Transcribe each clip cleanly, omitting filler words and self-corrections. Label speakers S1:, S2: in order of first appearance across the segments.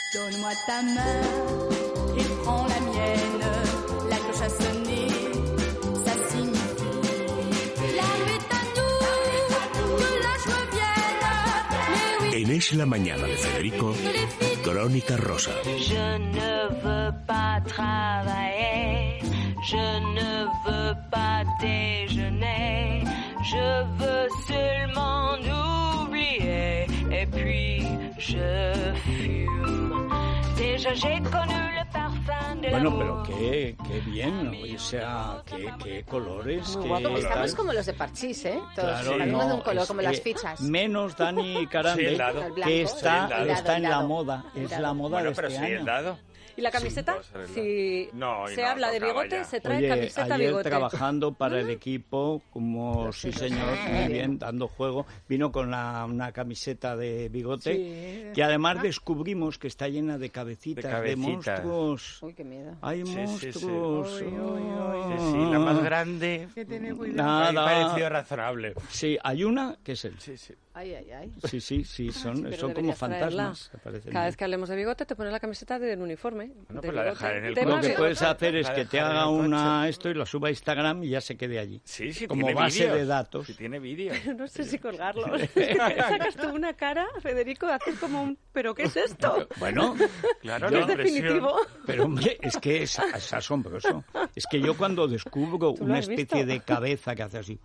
S1: Donne-moi ta main et prends la mienne. La cloche a sonné, ça signifie la nuit est à nous, que la joie vienne.
S2: En Es la Mañana de Federico, Crónica Rosa.
S3: Je ne veux pas travailler, je ne veux pas déjeuner, je veux seulement oublier, et puis je fume. Déjà j'ai connu le parfum de
S4: Bueno,
S3: l'amour.
S4: pero qué bien, ¿no? O sea, qué colores,
S5: Muy
S4: qué
S5: guapo. Estamos
S4: tal.
S5: como los de Parchís, ¿eh? Todos,
S4: Claro,
S5: cada uno
S4: no,
S5: de un color,
S4: es,
S5: como las fichas.
S4: Menos Dani Carande,
S6: Sí, el dado.
S5: El blanco.
S4: que está,
S5: Sí, el dado,
S4: está en
S5: el
S4: la
S5: dado.
S4: moda,
S5: El
S4: es
S5: dado.
S4: la moda
S6: Bueno,
S4: de
S6: pero
S4: este
S6: sí,
S4: año.
S6: el dado.
S7: ¿Y la camiseta?
S6: puede ser el
S7: Si
S6: No, y
S7: se
S6: no,
S7: habla de
S6: tocaba
S7: bigote,
S6: ya.
S7: se trae
S4: Oye,
S7: camiseta
S4: ayer
S7: bigote.
S4: trabajando para el equipo, como sí señor, muy bien, dando juego, vino con una camiseta de bigote,
S7: Sí.
S4: que además descubrimos que está llena de cabecitas, de,
S6: cabecitas.
S4: monstruos.
S5: Uy, qué miedo.
S4: Hay
S6: Sí, sí, sí.
S4: monstruos.
S6: Sí, sí, la más grande.
S8: Que tiene
S6: Me
S8: cuidado.
S6: ha
S4: Nada.
S6: parecido razonable.
S4: Sí, hay una que es él.
S6: Sí, sí.
S5: Ay, ay, ay.
S4: Sí, son
S7: Pero
S4: como
S7: deberías traerla.
S4: fantasmas. que parecen.
S7: Cada vez que hablemos de bigote te pones la camiseta del uniforme.
S6: Bueno,
S7: de
S6: pues la
S7: bigote.
S6: dejaré en el
S7: Tema
S4: Lo que
S6: coche.
S4: puedes hacer es
S6: La
S4: que te
S6: dejaré en
S4: haga
S6: el
S4: una
S6: coche.
S4: esto y lo suba a Instagram y ya se quede allí.
S6: Sí, sí,
S4: Como
S6: tiene
S4: base
S6: vídeos.
S4: de datos.
S6: Sí, tiene vídeos.
S7: No sé si colgarlo. Es que sacas tú una cara, Federico, haces como un... ¿Pero qué es esto?
S4: Bueno,
S6: Claro,
S7: ¿No
S6: la
S7: es
S6: impresión.
S7: definitivo?
S4: pero hombre, es que es asombroso. Es que yo cuando descubro
S7: ¿Tú lo
S4: una
S7: has
S4: especie
S7: visto?
S4: de cabeza que hace así...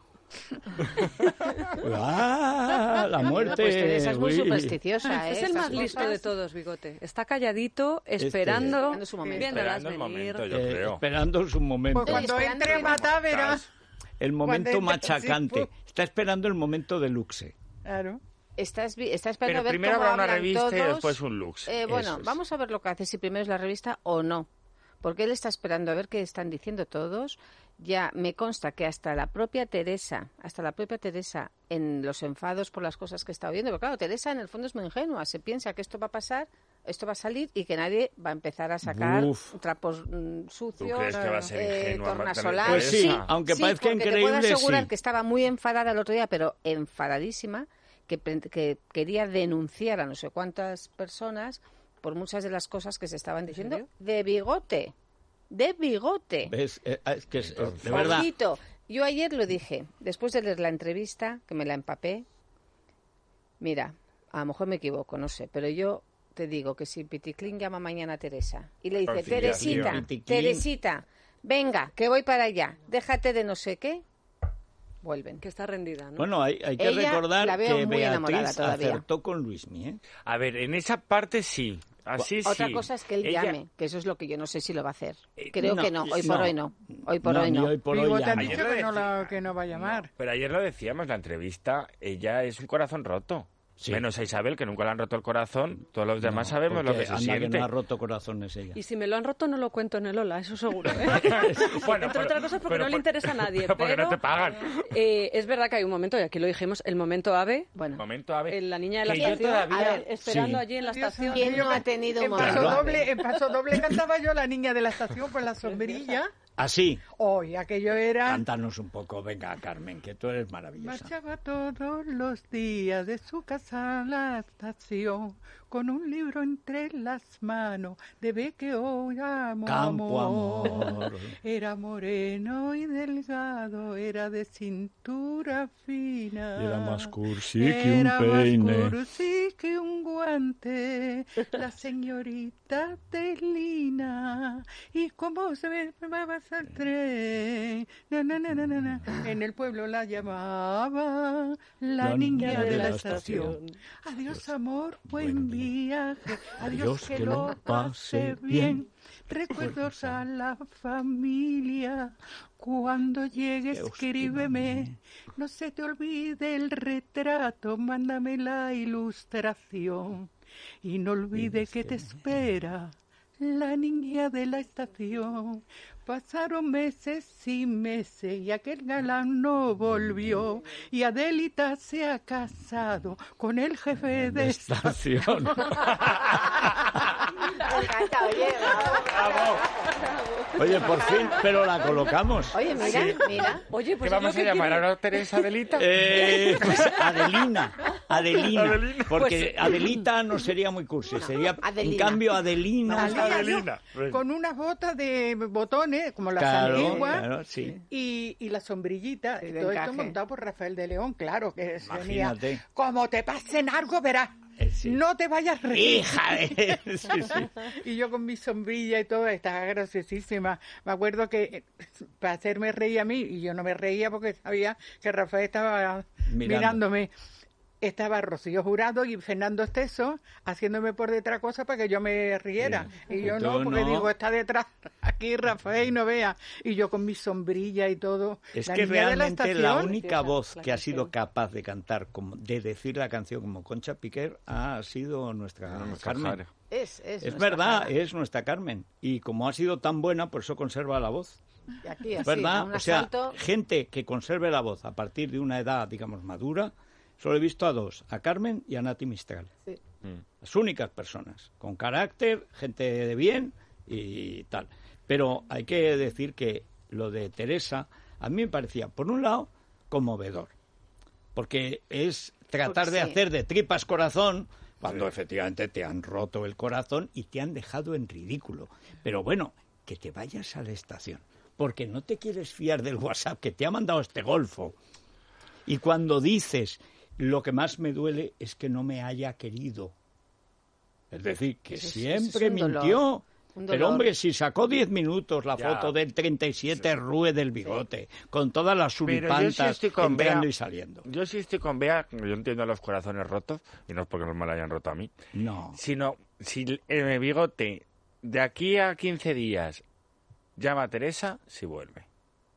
S4: ¡Ah! La muerte.
S5: Pues esa es muy
S4: uy.
S5: supersticiosa, ¿eh?
S7: Es el
S5: Estas
S7: más listo
S5: cosas.
S7: de todos, bigote. Está calladito, esperando,
S5: Esperando su momento.
S7: viéndolas
S6: Esperando el
S7: venir.
S6: momento, yo creo.
S4: Esperando su momento.
S8: Pues cuando
S5: esperando
S8: entre
S5: que-
S8: Matá, verás.
S4: El momento
S8: cuando entre-
S4: machacante.
S8: sí,
S4: Está esperando el momento de luxe.
S8: Claro.
S5: Está esperando
S6: Pero
S5: a ver
S6: primero
S5: cómo
S6: habrá una
S5: hablan
S6: revista y
S5: todos.
S6: después un lux.
S5: Bueno,
S4: Eso es.
S5: vamos a ver lo que hace, si primero es la revista o no. Porque él está esperando a ver qué están diciendo todos. Ya me consta que hasta la propia Teresa, en los enfados por las cosas que está oyendo, porque claro, Teresa en el fondo es muy ingenua, se piensa que esto va a pasar, esto va a salir y que nadie va a empezar a sacar
S4: Uf.
S5: trapos sucios,
S6: ¿Tú crees que va a ser ingenua,
S5: tornasolares.
S6: Pues sí,
S4: aunque parezca
S5: porque te puedo
S4: increíble,
S5: asegurar
S4: sí.
S5: que estaba muy enfadada el otro día, pero enfadadísima, que quería denunciar a no sé cuántas personas por muchas de las cosas que se estaban diciendo
S7: serio?
S5: de bigote. De bigote.
S4: ¿Ves? Es que es de verdad.
S5: Ojito. Yo ayer lo dije, después de leer la entrevista, que me la empapé. Mira, a lo mejor me equivoco, no sé, pero yo te digo que si Piticlin llama mañana a Teresa y le dice,
S6: Conciliación.
S5: Teresita,
S4: Piticlin.
S5: Teresita, venga, que voy para allá, déjate de no sé qué, vuelven.
S7: Que está rendida, ¿no?
S4: Bueno, hay que
S5: Ella
S4: recordar
S5: la veo
S4: que
S5: muy enamorada
S4: Beatriz
S5: todavía.
S4: acertó con Luismi, ¿eh?
S6: A ver, en esa parte sí. Así sí.
S5: Otra cosa es que él
S6: Ella-
S5: llame, que eso es lo que yo no sé si lo va a hacer. Creo
S4: no,
S5: que no, hoy por
S4: no.
S5: hoy no. Hoy por hoy
S4: ni
S5: no.
S4: hoy por hoy
S8: Bigote
S4: ya
S8: ha
S4: no.
S8: dicho
S6: Ayer lo
S8: que no,
S6: decía.
S8: que no va a llamar.
S6: Pero ayer lo decíamos, la entrevista, ella es un corazón roto.
S4: Sí.
S6: Menos a Isabel, que nunca le han roto el corazón. Todos los demás sabemos lo
S4: Porque
S6: que se
S4: anda
S6: siente.
S4: que no ha roto corazones ella.
S7: Y si me lo han roto no lo cuento en el Ola, eso seguro, ¿eh?
S6: Bueno,
S7: Entre otras cosas porque no le interesa a nadie.
S6: pero porque no te pagan.
S7: Es verdad que hay un momento, y aquí lo dijimos, el momento ave,
S5: Bueno,
S6: Momento, a ver.
S7: la niña de la
S6: que yo
S7: estación,
S6: todavía-
S7: a ver, esperando
S4: Sí.
S7: allí en la
S8: Dios
S7: estación.
S5: ¿quién no ha tenido un
S8: En
S5: momento?
S8: paso doble cantaba yo la niña de la estación por la sombrilla.
S4: Así.
S8: Hoy aquello era...
S4: Cántanos un poco, venga, Carmen, que tú eres maravillosa.
S8: Marchaba todos los días de su casa a la estación con un libro entre las manos de ve que hoy amo
S4: Campo amor.
S8: Era moreno y delgado, era de cintura fina.
S4: Era más cursi que un
S8: Era
S4: peine.
S8: más cursi que un guante, la señorita Telina. Y cómo se ve, va a pasar el tren. Na, na, na, na, na, na. En el pueblo la llamaba la niña de la estación. Adiós, amor, buen viaje. Adiós, que lo pase bien. Recuerdos a la familia. Cuando llegues, escríbeme. No se te olvide el retrato. Mándame la ilustración. Y no olvide que te espera la niña de la estación. Pasaron meses y meses y aquel galán no volvió. Y Adelita se ha casado con el jefe de
S4: Estación.
S5: Me encanta, oye, bravo.
S4: Oye, por fin, pero la colocamos.
S5: Oye, mira, mira.
S7: Oye,
S6: ¿Qué
S7: pues
S6: vamos
S7: yo
S6: a
S7: lo que
S6: llamar
S7: quiero-
S6: ahora Teresa Adelita?
S4: Pues Adelina. Adelina. Porque Adelita no sería muy cursi, sería
S5: Adelina.
S4: en cambio Adelina.
S8: Adelina, con unas botas de botones, como las antiguas,
S4: claro, sí.
S8: y la sombrillita,
S5: Sí, de
S8: todo
S5: encaje.
S8: esto montado por Rafael de León, claro, que venía,
S4: Imagínate.
S8: como te pasen algo, verás,
S4: Sí.
S8: no te vayas a reír.
S4: ¡Hija de... Sí, sí.
S8: Y yo con mi sombrilla y todo, estaba graciosísima. Me acuerdo que para hacerme reír a mí, y yo no me reía porque sabía que Rafael estaba mirándome. Estaba Rocío Jurado y Fernando Esteso haciéndome por detrás cosas para que yo me riera.
S4: Sí.
S8: Y yo
S4: Tú
S8: no, porque
S4: no.
S8: digo, está detrás aquí Rafael y no vea. Y yo con mi sombrilla y todo.
S4: Es
S8: La
S4: que
S8: niña de
S4: realmente la
S8: estación,
S4: única voz
S7: la
S4: que ha
S7: canción.
S4: sido capaz de cantar, de decir la canción como Concha Piquer, ha sido nuestra Carmen.
S6: Jara.
S5: Es
S4: Es verdad, es nuestra Carmen. Y como ha sido tan buena, por eso conserva la voz.
S5: Y aquí,
S4: Es
S5: así, a
S4: verdad,
S5: un
S4: o sea,
S5: asalto.
S4: gente que conserve la voz a partir de una edad, digamos, madura, solo he visto a dos, a Carmen y a Nati Mistral.
S5: Sí.
S4: Las únicas personas, con carácter, gente de bien y tal. Pero hay que decir que lo de Teresa, a mí me parecía, por un lado, conmovedor. Porque es tratar
S5: Porque
S4: de
S5: sí.
S4: hacer de tripas corazón cuando efectivamente te han roto el corazón y te han dejado en ridículo. Pero bueno, que te vayas a la estación, porque no te quieres fiar del WhatsApp que te ha mandado este golfo. Y cuando dices, lo que más me duele es que no me haya querido. Es decir, que
S5: Eso es
S4: siempre
S5: un dolor,
S4: mintió.
S5: un
S4: Pero
S5: dolor.
S4: hombre, si sacó 10 minutos la
S6: Ya.
S4: foto del 37 Rue del bigote, con todas las
S6: Pero yo sí
S4: suripantas
S6: estoy con
S4: entrando
S6: Bea.
S4: y saliendo.
S6: Yo sí estoy con Bea, yo entiendo los corazones rotos, y no es porque no me lo hayan roto a mí,
S4: No.
S6: sino si el bigote de aquí a 15 días llama a Teresa, si vuelve.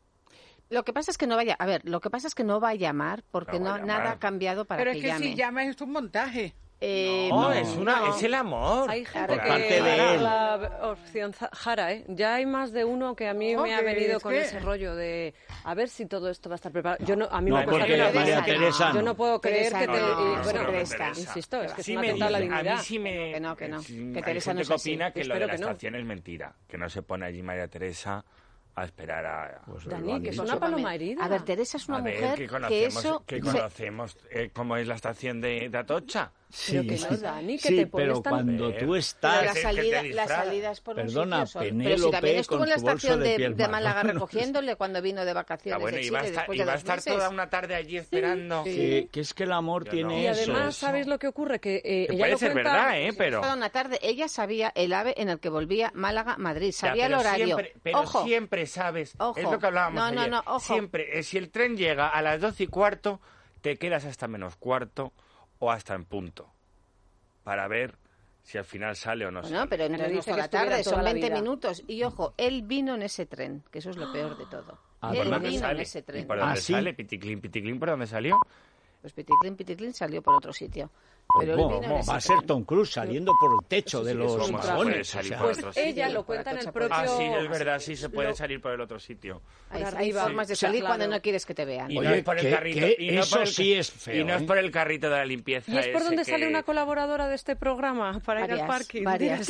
S5: Lo que pasa es que no vaya, a ver, lo que pasa es que no va a llamar porque
S6: No va a
S5: nada
S6: llamar.
S5: ha cambiado para
S8: Pero
S5: que
S8: es que
S5: llame.
S8: si llama es un montaje.
S6: No,
S5: no.
S6: es el amor.
S7: Hay gente
S4: Por
S7: que
S4: parte de
S7: da
S4: él.
S7: la opción Jara, ¿eh? Ya hay más de uno que a mí me ha
S8: Hombre,
S7: venido
S8: es
S7: con
S8: que-
S7: ese rollo de a ver si todo esto va a estar preparado. Yo no, a mí
S4: No,
S7: me cuesta
S4: porque
S7: creer-
S4: María Teresa
S7: Yo
S4: no.
S7: no puedo creer
S5: Teresa
S7: que te...
S5: no,
S7: y,
S5: no,
S7: bueno,
S5: no, Teresa.
S7: insisto, es que
S6: Sí
S7: es una
S6: me
S7: total
S6: dice- a
S7: dignidad.
S6: mí sí me...
S5: Que no, que no.
S6: sí,
S5: Que
S6: hay
S5: Teresa no
S6: gente
S5: es
S6: que opina
S5: así.
S6: que lo
S7: Espero
S6: de la
S7: que no.
S6: estación es mentira, que no se pone allí María Teresa a esperar a...
S4: Pues lo
S7: Dani,
S4: han
S7: que es
S4: dicho.
S7: una paloma herida.
S5: A ver, Teresa es una
S6: a ver,
S5: mujer que eso...
S6: que conocemos cómo es la estación de Atocha.
S5: Pero que no, Dani, que te pones
S4: pero
S5: tan-
S4: cuando
S6: Ver.
S4: tú
S5: Pero
S4: estás...
S5: la
S6: que te
S5: salida,
S6: disfraza.
S5: es por
S4: Perdona,
S5: un sitio solo. Pero si
S4: Penélope
S5: también estuvo en la
S4: con su bolso
S5: estación
S4: de
S5: de,
S4: piel
S5: de Málaga
S4: marrón.
S5: recogiéndole cuando vino de
S6: Ah,
S5: vacaciones
S6: bueno,
S5: de
S6: iba a
S5: Chile
S6: estar,
S5: después de
S6: iba a
S5: 2
S6: estar
S5: meses.
S6: toda una tarde allí esperando.
S4: Que es que el amor
S6: Yo
S4: tiene
S6: no.
S7: Y
S4: eso.
S7: además, ¿sabéis lo que ocurre? Que
S6: Que
S7: ella
S6: puede
S7: lo
S6: ser
S7: cuenta...
S6: verdad, pero...
S5: Toda una tarde, ella sabía el ave en el que volvía Málaga-Madrid,
S6: Ya,
S5: sabía el
S6: pero
S5: horario.
S6: Siempre, pero
S5: Ojo,
S6: siempre sabes,
S5: Ojo.
S6: es lo que hablábamos
S5: No, no,
S6: ayer.
S5: no, ojo.
S6: Siempre, si el tren llega a las 12:15, te quedas hasta menos cuarto o hasta en punto para ver si al final sale o no
S5: bueno,
S6: sale.
S5: pero entonces no
S7: dice
S5: es toda
S7: que
S5: la
S7: estuviera
S5: tarde,
S7: toda
S5: son
S7: la
S5: 20
S7: vida.
S5: minutos. Y ojo, él vino en ese tren, que eso es lo peor de todo.
S4: Ah,
S6: ¿Por
S5: Él
S6: dónde
S5: vino en
S6: sale?
S5: ese
S6: ¿Y
S5: tren.
S6: por dónde
S4: ¿Ah, sí?
S6: sale? Piticlin, piticlin, ¿por dónde salió?
S5: Pues Piticlin salió por otro sitio. Pero él
S4: ¿Cómo?
S5: vino en ese
S4: Va a ser
S5: tren.
S4: Tom Cruise saliendo por el techo de los
S6: ¿Cómo se puede
S4: masones.
S6: salir
S4: o sea.
S6: por
S7: Pues
S6: otro sitio?
S7: ella lo
S5: Por
S7: cuenta en el
S5: Atocha,
S7: propio...
S6: Ah, sí, es verdad, sí se puede
S7: lo-
S6: salir por el otro sitio.
S5: Hay
S7: arriba.
S5: formas de
S7: O sea,
S5: salir cuando
S7: claro.
S5: no quieres que te vean.
S6: Y
S4: Oye,
S6: no es por el
S4: que-
S6: carrito.
S4: que
S6: y no
S4: eso
S6: por el-
S4: sí es feo,
S6: Y no es
S4: ¿eh?
S6: por el carrito de la limpieza.
S7: ¿Y es por
S6: ese
S7: donde
S6: que-
S7: sale una colaboradora de este programa para ir al parking?
S5: Varias.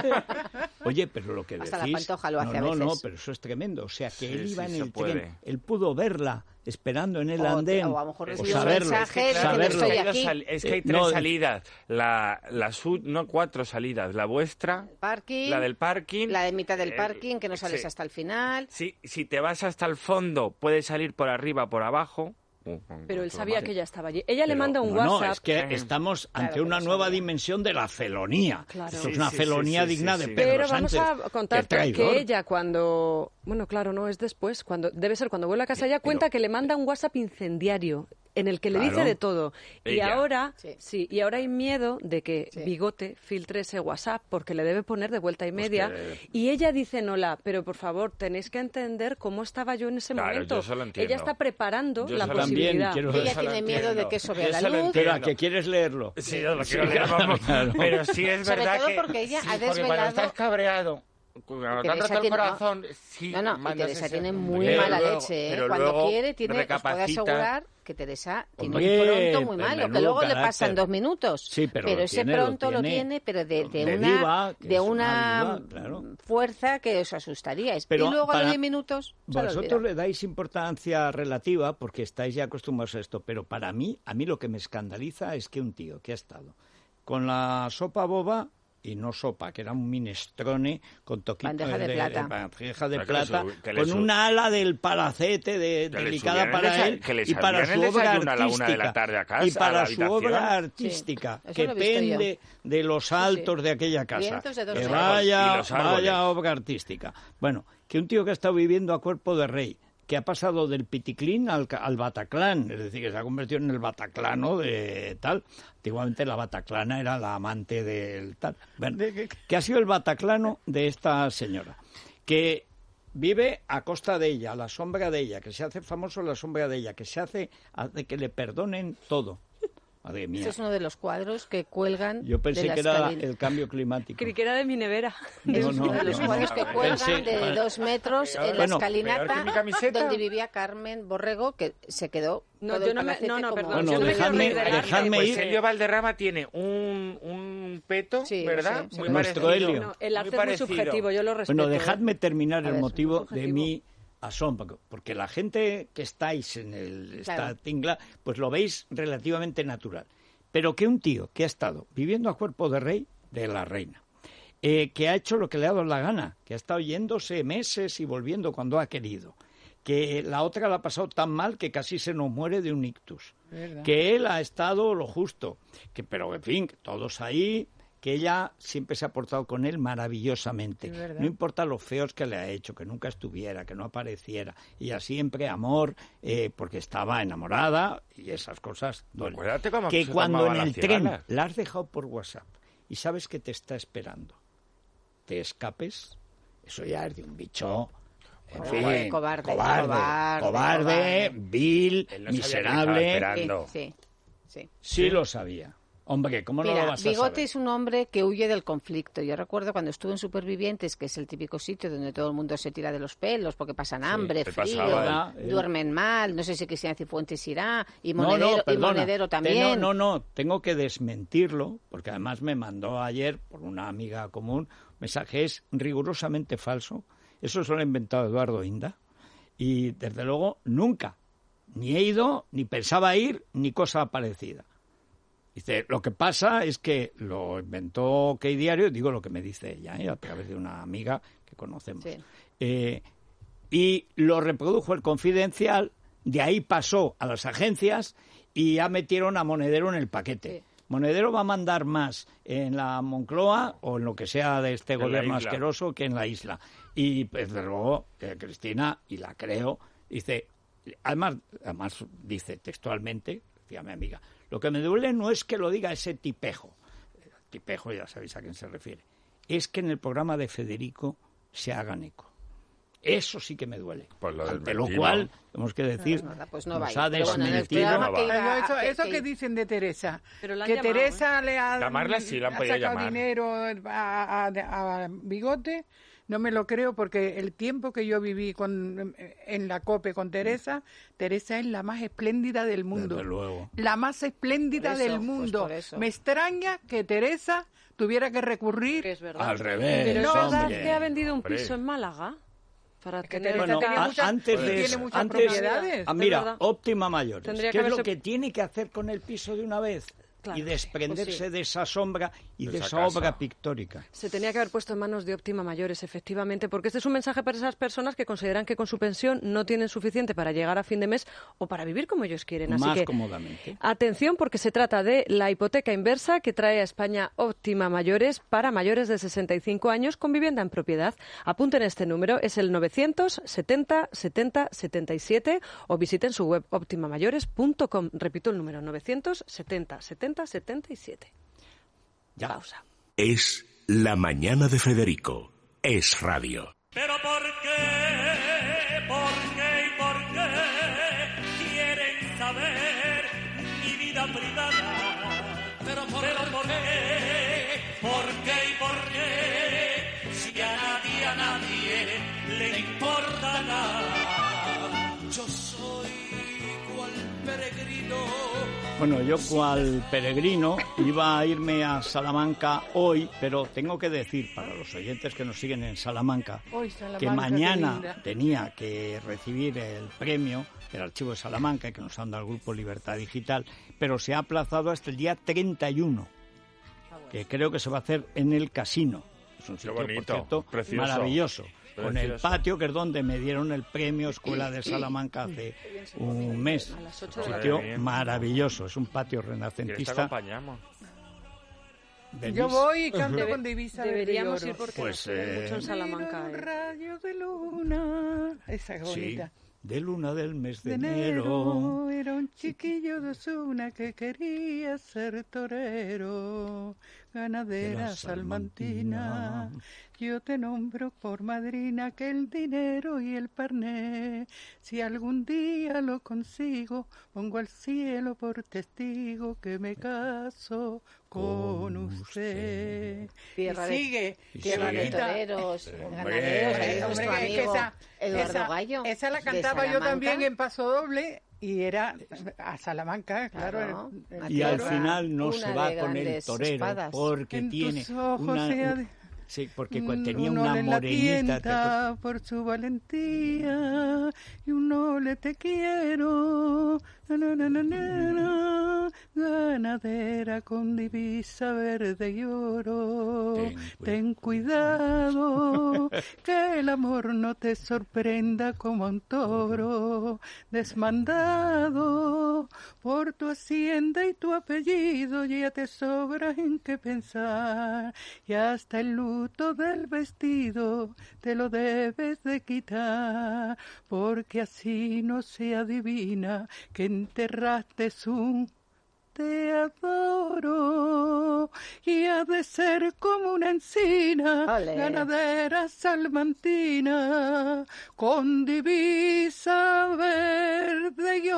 S4: Oye, pero lo que
S5: Hasta
S4: decís...
S5: la Pantoja lo hace a
S4: no,
S5: veces.
S4: pero eso es tremendo. O sea, que
S6: Sí,
S4: él iba
S6: sí,
S4: en
S6: se
S4: el
S6: puede.
S4: tren, él pudo verla esperando en el
S5: O-
S4: andén.
S5: o a lo mejor
S4: o
S5: recibió un
S4: saberlo,
S5: mensaje
S6: Es que, claro,
S5: diciendo,
S4: saberlo.
S5: estoy aquí.
S6: Es que hay
S4: No,
S6: tres salidas. No 4 salidas. La vuestra,
S5: Parking,
S6: la del parking.
S5: la de mitad del
S6: eh,
S5: parking, que no sales
S6: sí.
S5: hasta el final.
S6: Sí, si te vas hasta el fondo, puedes salir por arriba, por abajo.
S7: Pero él sabía que ella estaba allí. Ella le manda un
S4: No,
S7: WhatsApp.
S4: es que estamos ante
S5: Claro,
S4: una
S5: pero
S4: nueva
S5: sabía.
S4: dimensión de la felonía.
S7: Claro.
S4: Esto es
S6: Sí,
S4: una
S6: sí,
S4: felonía
S6: sí, sí,
S4: digna
S6: sí,
S4: de
S6: sí.
S4: Pedro
S7: Pero vamos
S4: Sánchez.
S7: a contarte
S4: Qué
S7: que
S4: traidor.
S7: ella cuando... Bueno, claro, no, es después. Debe ser cuando vuelve a casa, ella cuenta que le manda un WhatsApp incendiario en el que le
S4: Claro.
S7: dice de todo. Y
S6: Ella.
S7: ahora,
S5: Sí.
S7: y ahora hay miedo de que
S5: Sí.
S7: Bigote filtre ese WhatsApp porque le debe poner de vuelta y media.
S6: que-
S7: Y ella dice, Nola, pero por favor, tenéis que entender cómo estaba yo en ese
S6: Claro,
S7: momento.
S6: yo eso lo entiendo.
S7: Ella está preparando
S6: Yo
S7: la
S6: eso lo
S7: posibilidad.
S4: también quiero-
S5: Ella
S6: Eso lo
S5: tiene miedo
S6: entiendo.
S5: de que eso vea
S6: Yo
S5: la
S6: eso lo
S5: luz.
S6: entiendo.
S4: Pero, ¿a qué quieres leerlo?
S6: Sí, yo lo quiero leer, vamos.
S4: Claro.
S6: Pero sí es
S5: Sobre
S6: verdad
S5: todo
S6: que...
S5: porque ella ha
S6: porque cuando
S5: desvelado-
S6: estás cabreado Cuando te han roto el corazón, sí,
S5: No, y
S6: mandas
S5: Teresa
S6: ese-
S5: tiene muy
S6: Pero
S5: mala
S6: luego-
S5: leche, ¿eh?
S6: pero
S5: Cuando
S6: luego
S5: quiere, os puedo
S6: recapacita.
S5: asegurar que Teresa tiene
S4: Hombre,
S5: un pronto muy
S4: pero
S5: malo, que
S4: menudo
S5: luego le
S4: carácter.
S5: pasa en 2 minutos.
S4: Sí, pero lo
S5: ese
S4: tiene,
S5: pronto lo tiene, pero de una,
S4: diva, que
S5: de
S4: es
S5: una
S4: diva, claro.
S5: fuerza que os asustaríais.
S4: Pero
S5: y luego a los
S4: para-
S5: 10 minutos se lo
S4: Vosotros
S5: olvida.
S4: le dais importancia relativa porque estáis ya acostumbrados a esto, pero para mí, a mí lo que me escandaliza es que un tío que ha estado con la sopa boba y no sopa, que era un minestrone con toquito
S5: Bandeja de plata.
S4: bandeja de
S6: Pero
S4: plata,
S6: que le
S4: con una ala del palacete
S6: que le
S4: delicada
S6: subieran
S4: para
S6: el
S4: él
S6: que le
S4: y para
S6: subieran
S4: su
S6: el
S4: obra
S6: desayuno a la 1 de la
S4: artística
S6: tarde a casa,
S4: y
S6: a la
S4: para su
S6: habitación.
S4: obra artística
S5: Sí, eso
S4: que
S5: lo he visto yo.
S4: pende de los altos de aquella casa.
S5: Vientos de 2
S4: Que
S5: metros.
S4: vaya,
S6: Y los árboles.
S4: vaya obra artística. Bueno, que un tío que ha estado viviendo a cuerpo de rey, que ha pasado del piticlín al Bataclán, es decir, que se ha convertido en el Bataclano de tal. Antiguamente la Bataclana era la amante del tal. Bueno, que ha sido el Bataclano de esta señora, que vive a costa de ella, a la sombra de ella, que se hace famoso a la sombra de ella, que se hace que le perdonen todo. Madre mía.
S5: Este es uno de los cuadros que cuelgan
S4: Yo pensé
S5: de la
S4: que era
S5: escalera.
S4: el cambio climático.
S7: Creí que era de mi nevera.
S5: Es uno de los cuadros que cuelgan
S4: Pensé-
S5: de 2 metros en la
S4: Bueno,
S6: peor que mi
S5: escalinata
S6: camiseta.
S5: donde vivía Carmen Borrego, que se quedó
S7: No,
S5: todo
S7: yo
S5: el
S7: no me-
S5: palacete
S7: no, no,
S5: como-
S7: perdón,
S4: Bueno,
S7: yo no me quiero reír de la
S4: dejadme
S6: Pues
S4: ir.
S6: Helio Valderrama tiene un peto,
S5: Sí,
S6: ¿verdad?
S5: sí, sí.
S6: Muy
S4: Nuestro
S6: parecido.
S4: Helio.
S7: No, el
S6: Muy
S7: arte es muy
S6: parecido.
S7: subjetivo, yo lo respeto.
S4: Bueno, dejadme terminar
S5: A
S4: el
S5: ver,
S4: motivo
S7: subjetivo.
S4: de mi asombro, porque la gente que estáis en esta
S5: Claro.
S4: tingla, pues lo veis relativamente natural. Pero que un tío que ha estado viviendo a cuerpo de rey, de la reina, que ha hecho lo que le ha dado la gana, que ha estado yéndose meses y volviendo cuando ha querido, que la otra la ha pasado tan mal que casi se nos muere de un ictus,
S8: ¿Verdad?
S4: que él ha estado lo justo, que pero en fin, que todos ahí, que ella siempre se ha portado con él maravillosamente.
S8: Es verdad.
S4: No importa lo feos que le ha hecho, que nunca estuviera, que no apareciera. Ella siempre amor, porque estaba enamorada y esas cosas duelen.
S6: Acuérdate cómo
S4: Que
S6: se
S4: cuando en
S6: tomaban
S4: el
S6: las
S4: tren
S6: cigalas.
S4: la has dejado por WhatsApp y sabes que te está esperando, te escapes, eso ya es de un bicho... En fin,
S5: Cobarde,
S4: cobarde, vil,
S6: Él no sabía que
S4: miserable.
S6: estaba esperando.
S5: Sí, sí.
S4: Sí lo sabía. Hombre, ¿cómo no lo
S5: Mira,
S4: vas a
S5: Bigote
S4: saber?
S5: es un hombre que huye del conflicto. Yo recuerdo cuando estuve en Supervivientes, que es el típico sitio donde todo el mundo se tira de los pelos porque pasan hambre,
S6: te
S5: frío,
S6: pasaba,
S5: duermen mal. No sé si Cristina Cifuentes irá, y
S4: No,
S5: Monedero, y
S4: perdona.
S5: Monedero también.
S4: No, tengo que desmentirlo, porque además me mandó ayer, por una amiga común, mensaje es rigurosamente falso. Eso se lo ha inventado Eduardo Inda. Y desde luego nunca, ni he ido, ni pensaba ir, ni cosa parecida. Dice, lo que pasa es que lo inventó Key Diario, digo lo que me dice ella, a través de una amiga que conocemos.
S5: Sí.
S4: Y lo reprodujo el Confidencial, de ahí pasó a las agencias y ya metieron a Monedero en el paquete.
S5: Sí.
S4: Monedero va a mandar más en la Moncloa o en lo que sea de este
S6: En la
S4: gobierno
S6: isla.
S4: asqueroso que en la isla. Y desde luego Cristina, y la creo, dice, además dice textualmente, decía mi amiga, lo que me duele no es que lo diga ese tipejo, tipejo ya sabéis a quién se refiere, es que en el programa de Federico se hagan eco. Eso sí que me duele.
S6: Pues lo
S4: Ante lo
S6: desmentimos.
S4: cual, tenemos que decir,
S5: Pues no
S4: nos
S5: vaya.
S4: ha
S5: Pero bueno, en el
S4: desmentido.
S5: programa que
S6: No va.
S5: iba a
S8: Eso,
S5: hacer,
S8: eso
S5: que-
S8: que dicen de Teresa,
S7: Pero la han
S8: que
S7: llamado,
S8: Teresa le ha,
S6: Llamarla sí, la han
S8: ha
S6: podido
S8: sacado
S6: llamar.
S8: dinero a Bigote, no me lo creo porque el tiempo que yo viví en la COPE con Teresa, Teresa es la más espléndida del mundo.
S4: Desde luego.
S8: La más espléndida
S5: Por eso,
S8: del
S5: pues
S8: mundo.
S5: por eso.
S8: Me extraña que Teresa tuviera que recurrir.
S7: Que es verdad.
S4: Al revés,
S7: Pero es verdad
S4: hombre.
S7: que ha vendido un
S6: Hombre.
S7: piso en Málaga para
S8: Es que
S7: tener...
S8: Teresa
S4: Bueno,
S8: tiene muchas-
S4: antes de
S8: tiene
S4: eso,
S8: muchas
S4: antes,
S8: propiedades.
S4: mira,
S7: Es verdad.
S4: Óptima Mayores,
S7: Tendría
S4: ¿qué
S7: que
S4: es lo
S7: haberse-
S4: que tiene que hacer con el piso de una vez?
S7: Claro,
S4: Y desprenderse de esa sombra y
S6: De
S4: de
S6: esa
S4: esa
S6: casa.
S4: obra pictórica.
S7: Se tenía que haber puesto en manos de Óptima Mayores, efectivamente, porque este es un mensaje para esas personas que consideran que con su pensión no tienen suficiente para llegar a fin de mes o para vivir como ellos quieren. Así
S4: Más
S7: que,
S4: cómodamente.
S7: atención, porque se trata de la hipoteca inversa que trae a España Óptima Mayores para mayores de 65 años con vivienda en propiedad. Apunten este número, es el 970 70 77 o visiten su web optimamayores.com. Repito el número, 970 70 77.
S4: Ya.
S7: Pausa.
S2: Es La Mañana de Federico. Es radio.
S9: Pero ¿por qué? ¿Por qué y por qué quieren saber mi vida privada? Pero ¿por qué? ¿Por qué y por qué? Si a nadie
S4: Bueno, yo cual peregrino iba a irme a Salamanca hoy, pero tengo que decir para los oyentes que nos siguen en Salamanca,
S8: Hoy, Salamanca,
S4: que
S8: qué
S4: mañana
S8: linda.
S4: tenía que recibir el premio del Archivo de Salamanca, que nos han dado el Grupo Libertad Digital, pero se ha aplazado hasta el día 31, que creo que se va a hacer en el Casino. Es un sitio,
S6: bonito,
S4: por cierto,
S6: precioso.
S4: maravilloso. Con el
S6: Precioso.
S4: patio, que es donde me dieron el premio Escuela de Salamanca hace un mes.
S7: A las 8
S4: Un
S7: de la
S4: sitio
S6: tarde.
S4: maravilloso, es un patio
S6: ¿Quieres te
S4: renacentista.
S6: acompañamos?
S4: ¿Venís?
S8: Yo voy y canto con divisa
S7: Deberíamos
S8: de
S7: ir porque
S4: Pues,
S7: nos quieren mucho en Salamanca.
S8: Miro un rayo de luna. Esa es
S4: Sí,
S8: bonita.
S4: de luna del mes de
S8: De
S4: enero.
S8: enero era un chiquillo de Osuna que quería ser torero,
S4: De
S8: ganadera
S4: la
S8: salmantina.
S4: salmantina.
S8: Yo te nombro por madrina que el dinero y el parné, si algún día lo consigo, pongo al cielo por testigo que me caso con usted.
S5: Tierra
S8: Y
S5: de-
S8: sigue,
S5: Tierra de
S8: bonita.
S5: toreros,
S4: Hombre,
S5: ganaderos, ahí es
S8: Hombre,
S5: nuestro
S8: que
S5: amigo Eduardo Gallo.
S8: esa la
S5: de
S8: cantaba yo
S5: Salamanca.
S8: también en paso doble y era a Salamanca,
S5: Claro.
S8: claro.
S4: Y al
S5: Tierra,
S4: final no
S5: una
S4: se va
S5: de
S4: con el
S5: grandes
S4: torero
S5: espadas.
S4: porque
S8: En
S4: tiene
S8: tus ojos
S4: una...
S8: sea de-
S4: Sí, porque tenía
S8: uno
S4: una
S8: le la
S4: morenita.
S8: tienta por su valentía y uno le te quiero. Na, na, na, na, na, na. Ganadera con divisa verde y oro. Ten cuidado que el amor no te sorprenda como a un toro desmandado por tu hacienda y tu apellido, ya te sobra en qué pensar y hasta el luto del vestido te lo debes de quitar, porque así no se adivina que enterraste un te adoro y ha de ser como una encina,
S5: Ole.
S8: ganadera salmantina, con divisa verde y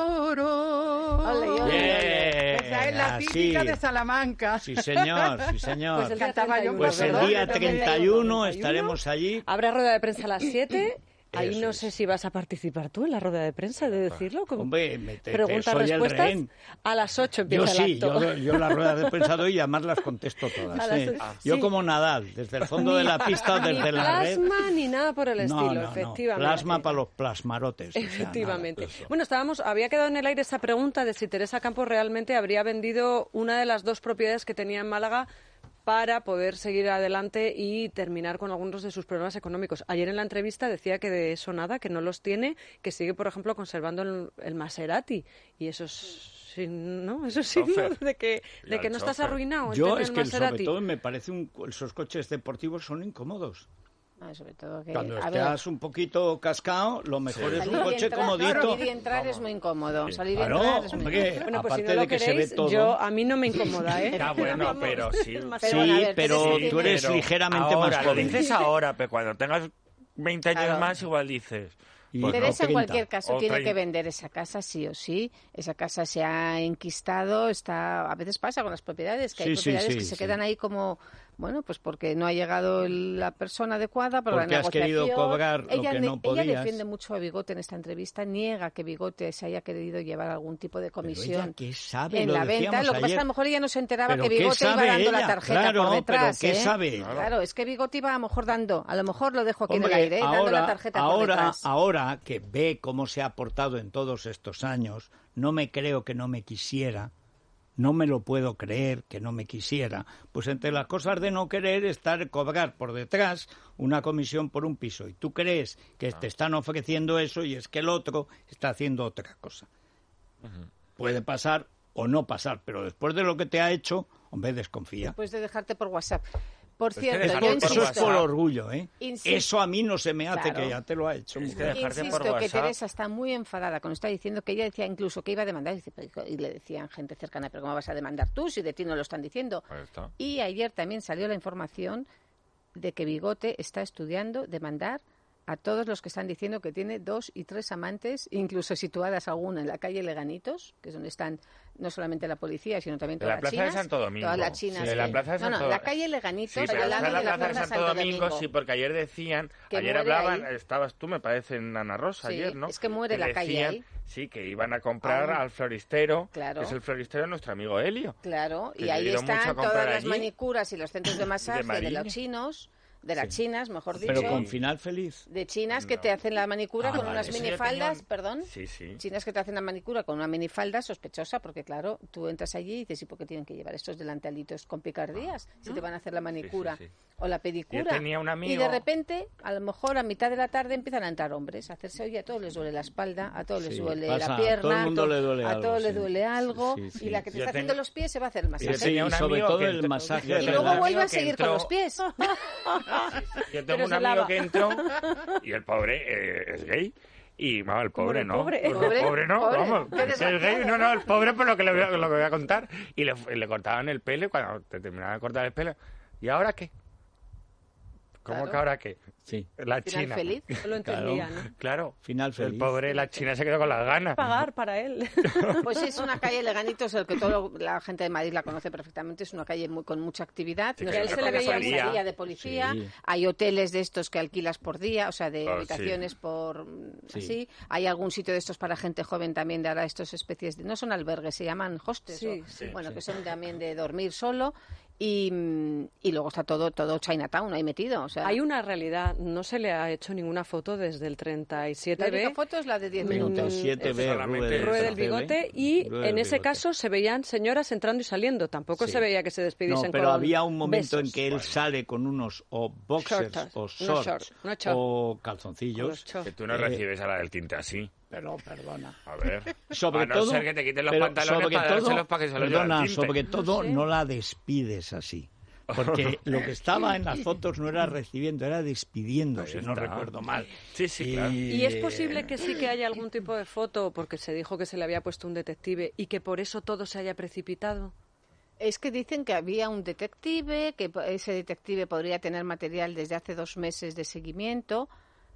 S8: oro.
S5: Ole, ole,
S4: Bien,
S8: Esa es la típica
S4: así.
S8: de Salamanca.
S4: Sí, señor, sí, señor.
S7: Pues el día
S8: Cantaba yo
S7: 31,
S4: Pues el
S7: ¿verdad?
S4: día 31
S7: 31
S4: estaremos allí.
S7: Habrá rueda de prensa a las 7. Ahí
S4: Eso
S7: no
S4: es.
S7: sé si vas a participar tú en la rueda de prensa, de decirlo. Con
S4: Hombre,
S7: preguntas,
S4: soy el
S7: respuestas.
S4: rehén.
S7: A las 8
S4: Yo
S7: empieza el
S4: sí,
S7: acto.
S4: yo la rueda de prensa doy y además las contesto todas.
S7: A las
S4: ¿eh?
S7: ocho.
S4: Yo
S7: Sí.
S4: como Nadal, desde el fondo de la pista o
S7: Ni
S4: desde la red.
S7: plasma ni nada por el
S4: No,
S7: estilo,
S4: no, no.
S7: efectivamente.
S4: Plasma para los plasmarotes. o sea,
S7: Efectivamente.
S4: nada.
S7: Bueno, había quedado en el aire esa pregunta de si Teresa Campos realmente habría vendido una de las dos propiedades que tenía en Málaga para poder seguir adelante y terminar con algunos de sus problemas económicos. Ayer en la entrevista decía que de eso nada, que no los tiene, que sigue, por ejemplo, conservando el Maserati. Y eso es ¿no? Eso es signo
S6: Chofer.
S7: de que
S6: Y al
S7: no estás
S6: chofer.
S7: arruinado. en
S4: Yo
S7: tener
S4: es
S7: el
S4: que sobre
S7: Maserati.
S4: todo me parece esos coches deportivos son incómodos.
S5: Ah, sobre todo que,
S4: Cuando
S5: a ver,
S4: estás un poquito cascado, lo mejor es
S5: salir
S4: un
S5: y
S4: coche
S5: entrar-
S4: comodito.
S5: Salir y entrar es muy incómodo. Salir y
S4: Claro,
S5: entrar es muy
S4: hombre,
S5: incómodo.
S7: Bueno, pues si
S4: aparte
S7: no lo
S4: de que se
S7: queréis,
S4: ve todo.
S7: yo a mí no me incomoda, ¿eh?
S6: Está bueno,
S7: Vamos.
S6: pero sí.
S5: Pero bueno, a
S4: Sí,
S5: ver,
S4: pero
S5: Teresa
S4: tú eres
S6: Pero
S4: ligeramente
S6: ahora,
S4: más
S6: lo
S4: joven.
S6: dices ahora, pero cuando tengas 20 años
S5: Claro.
S6: más igual dices.
S4: Y
S6: pues no.
S5: Teresa, en
S4: 30.
S5: cualquier caso,
S6: O
S5: tiene
S6: 30.
S5: que vender esa casa sí o sí. Esa casa se ha enquistado, a veces pasa con las propiedades, que hay
S4: Sí, sí,
S5: propiedades
S4: sí,
S5: que se
S4: sí.
S5: quedan ahí como, bueno, pues porque no ha llegado la persona adecuada por
S4: Porque
S5: la
S4: has querido
S5: negociación.
S4: cobrar lo que no
S5: Ella
S4: podías.
S5: defiende mucho a Bigote en esta entrevista, niega que Bigote se haya querido llevar algún tipo de
S4: Pero
S5: comisión
S4: ella, ¿qué sabe?
S5: en
S4: Lo
S5: la venta.
S4: decíamos
S5: Lo que pasa es que
S4: ayer.
S5: a lo mejor ella no se enteraba
S4: ¿Pero
S5: que
S4: qué
S5: Bigote iba
S4: sabe
S5: dando la
S4: ella?
S5: tarjeta
S4: Claro,
S5: por detrás.
S4: pero ¿qué
S5: ¿eh?
S4: sabe?
S5: Claro, es que Bigote iba a lo mejor dando, a lo mejor lo dejo aquí en el
S4: Hombre,
S5: aire, dando la tarjeta por detrás.
S4: ahora que ve cómo se ha portado en todos estos años, no me creo que no me quisiera, no me lo puedo creer que no me quisiera. Pues entre las cosas de no querer estar cobrar por detrás una comisión por un piso. Y tú crees que te están ofreciendo eso y es que el otro está haciendo otra cosa. Puede pasar o no pasar, pero después de lo que te ha hecho, hombre, desconfía.
S5: Después de dejarte por WhatsApp. Por
S6: que
S5: cierto,
S6: dejarte
S5: yo
S6: por
S4: Eso es
S5: insisto,
S4: por
S6: WhatsApp.
S4: orgullo, ¿eh?
S5: Insisto.
S4: Eso a mí no se me hace,
S5: Claro.
S4: que ya te lo ha hecho.
S6: Es que
S4: mujer.
S6: dejarte por
S5: insisto que
S6: WhatsApp.
S5: Teresa está muy enfadada cuando está diciendo que ella decía incluso que iba a demandar. Y le decían gente cercana, pero ¿cómo vas a demandar tú si de ti no lo están diciendo?
S6: Ahí está.
S5: Y ayer también salió la información de que Bigote está estudiando demandar a todos los que están diciendo que tiene 2 y 3 amantes, incluso situadas alguna en la calle Leganitos, que es donde están no solamente la policía, sino también todas las chinas.
S6: La plaza de Santo Domingo.
S5: Todas las chinas.
S6: Sí, la plaza de Santo
S5: No, la calle Leganitos,
S6: sí, pero
S5: al lado
S6: la
S5: de la
S6: plaza de Santo Domingo, sí, porque ayer decían,
S5: que
S6: ayer
S5: muere
S6: hablaban,
S5: ahí.
S6: estabas tú, me parece, en Ana Rosa
S5: Sí,
S6: ayer, ¿no?
S5: es que muere la calle
S6: decían,
S5: ahí.
S6: Sí, que iban a comprar al floristero,
S5: Claro.
S6: que es el floristero de nuestro amigo Helio.
S5: Claro,
S6: que
S5: y
S6: yo he
S5: ahí
S6: ido mucho a
S5: están
S6: comprar
S5: todas las
S6: allí.
S5: manicuras y los centros de masaje de
S6: Mariña.
S5: los chinos, de las chinas, mejor dicho.
S4: Pero con final feliz.
S5: De chinas que te hacen la manicura con
S4: vale.
S5: unas
S6: Eso ya
S5: minifaldas,
S6: tenía
S5: perdón.
S6: Sí, sí.
S5: Chinas que te hacen la manicura con una minifalda sospechosa, porque claro, tú entras allí y dices, ¿y por qué tienen que llevar estos delantalitos con picardías? Si te van a hacer la manicura
S6: sí.
S5: o la pedicura.
S6: Yo tenía un amigo-
S5: Y de repente, a lo mejor a mitad de la tarde empiezan a entrar hombres, a hacerse, oye, a todos les duele la espalda, a todos les
S4: Sí,
S5: duele
S4: pasa,
S5: la
S4: a
S5: pierna,
S4: todo el mundo le duele
S5: a
S4: algo,
S5: todos les
S4: sí.
S5: duele algo,
S4: Sí, sí.
S5: y la que te
S6: Yo
S5: está
S6: tengo-
S5: haciendo los pies se va a hacer el masaje.
S6: Yo tenía un
S4: y sobre
S6: amigo
S4: todo
S6: que
S4: el
S6: entró-
S4: masaje
S6: yo
S5: Y
S6: tengo
S5: luego
S6: un amigo
S5: vuelve a
S6: que
S5: seguir con
S6: entró-
S5: los pies.
S6: Yo tengo
S7: Pero
S6: un
S7: se
S6: amigo
S7: lava.
S6: que entró y el pobre es gay. Y vamos, el pobre
S7: el
S6: no.
S7: pobre?
S6: El pobre no,
S5: Pobre.
S6: vamos.
S5: Qué
S6: Es el gay, no, el pobre por lo que voy a contar. Y le cortaban el pelo y cuando te terminaban de cortar el pelo, ¿y ahora qué? ¿Cómo
S5: Claro.
S6: que ahora qué?
S4: Sí.
S6: La
S5: Final
S6: China.
S5: feliz.
S7: No lo entendía, ¿no?
S6: Claro.
S4: Final feliz.
S6: El pobre, la China se quedó con las ganas.
S7: Pagar para él.
S5: Pues es una calle Leganitos, el que toda la gente de Madrid la conoce perfectamente, es una calle con mucha actividad,
S6: Sí,
S5: no
S6: que
S5: sé,
S6: él se
S5: con
S6: le
S5: la
S6: veía
S5: comisaría
S6: mucho.
S5: de policía,
S4: Sí.
S5: hay hoteles de estos que alquilas por día, o sea, de
S6: Oh, sí.
S5: habitaciones por
S4: Sí.
S5: así, hay algún sitio de estos para gente joven también de ahora estos especies de, no son albergues, se llaman hostels,
S7: Sí,
S5: o-
S7: sí,
S5: bueno, que son también de dormir solo y luego está todo Chinatown ahí metido, o sea,
S7: Hay una realidad, no se le ha hecho ninguna foto desde el
S5: la única
S7: 37B.
S5: foto es la de 10
S4: Minuto
S5: minutos.
S4: 7B,
S6: solamente
S7: Rueda del bigote y
S4: Rueda
S7: en
S4: del
S7: ese
S4: bigote.
S7: caso se veían señoras entrando y saliendo. Tampoco
S4: Sí.
S7: se veía que se
S4: No,
S7: despidiesen
S4: pero
S7: con
S4: había un momento en
S7: besos.
S4: que él sale con unos o boxers
S7: Shorts,
S4: o
S7: unos
S4: shorts
S7: shorts, unos shorts.
S4: o
S7: Con
S4: calzoncillos.
S7: los shorts.
S6: Que tú no recibes a la del tinte así.
S4: Pero perdona.
S6: A ver.
S4: Sobre
S6: a no
S4: todo,
S6: ser que te quiten los
S4: pero
S6: pantalones
S4: sobre
S6: para
S4: todo,
S6: dárselos para que se los lleve
S4: perdona,
S6: al tinte.
S4: sobre todo no la despides así. Porque lo que estaba en las fotos no era recibiendo, era despidiendo,
S6: Ahí
S4: si no
S6: está.
S4: recuerdo mal.
S6: Sí, sí, claro.
S7: ¿Y es posible que sí que haya algún tipo de foto, porque se dijo que se le había puesto un detective y que por eso todo se haya precipitado?
S5: Es que dicen que había un detective, que ese detective podría tener material desde hace 2 meses de seguimiento.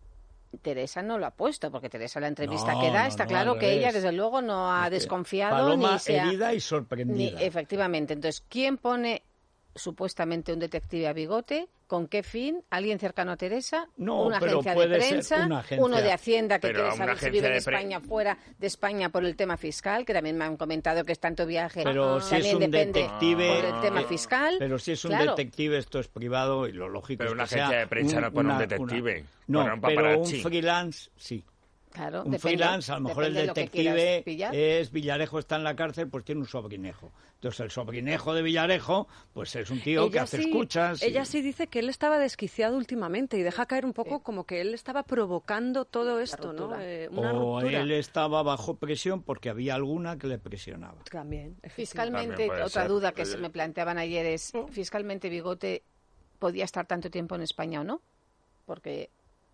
S5: Teresa no lo ha puesto, porque Teresa la entrevista
S4: No,
S5: que da,
S4: no,
S5: está
S4: no,
S5: claro
S4: al
S5: que ella
S4: revés.
S5: desde luego no ha
S4: Es que
S5: desconfiado
S4: Paloma
S5: ni se ha...
S4: herida y sorprendida.
S5: Efectivamente. Entonces, ¿quién pone supuestamente un detective a bigote? ¿Con qué fin? ¿Alguien cercano a Teresa?
S4: No,
S5: ¿Una
S4: pero
S5: agencia de
S4: puede ser
S5: prensa?
S4: una agencia.
S5: ¿Uno de Hacienda que
S6: Pero
S5: quiere
S6: una
S5: saber si
S6: agencia
S5: vive en
S6: de pre-
S5: España, fuera de España por el tema fiscal? Que también me han comentado que es tanto viaje.
S4: Pero si es
S5: también
S4: un
S5: depende
S4: detective...
S5: por el tema fiscal.
S4: Pero si es un
S5: Claro.
S4: detective, esto es privado y lo lógico
S6: Pero
S4: es
S6: una
S4: que sea
S6: agencia de prensa no pone un detective,
S4: No,
S6: pone un
S4: pero un
S6: paparazzi.
S4: freelance, sí.
S5: Claro,
S4: Un
S5: depende-
S4: freelance, a lo mejor el
S5: depende de lo que quieras
S4: detective
S5: pillar.
S4: es Villarejo está en la cárcel, pues tiene un sobrinejo. Entonces el sobrinejo de Villarejo, pues es un tío que
S7: Ella
S4: hace
S7: sí-
S4: escuchas.
S7: Ella sí dice que él estaba desquiciado últimamente y deja caer un poco como que él estaba provocando todo esto, ¿no?
S5: ruptura.
S7: Una
S4: O
S7: ruptura.
S4: él estaba bajo presión porque había alguna que le presionaba.
S7: También,
S5: Fiscalmente,
S6: También puede
S5: otra
S6: ser.
S5: duda que se me planteaban ayer es, ¿fiscalmente Bigote podía estar tanto tiempo en España o no? Porque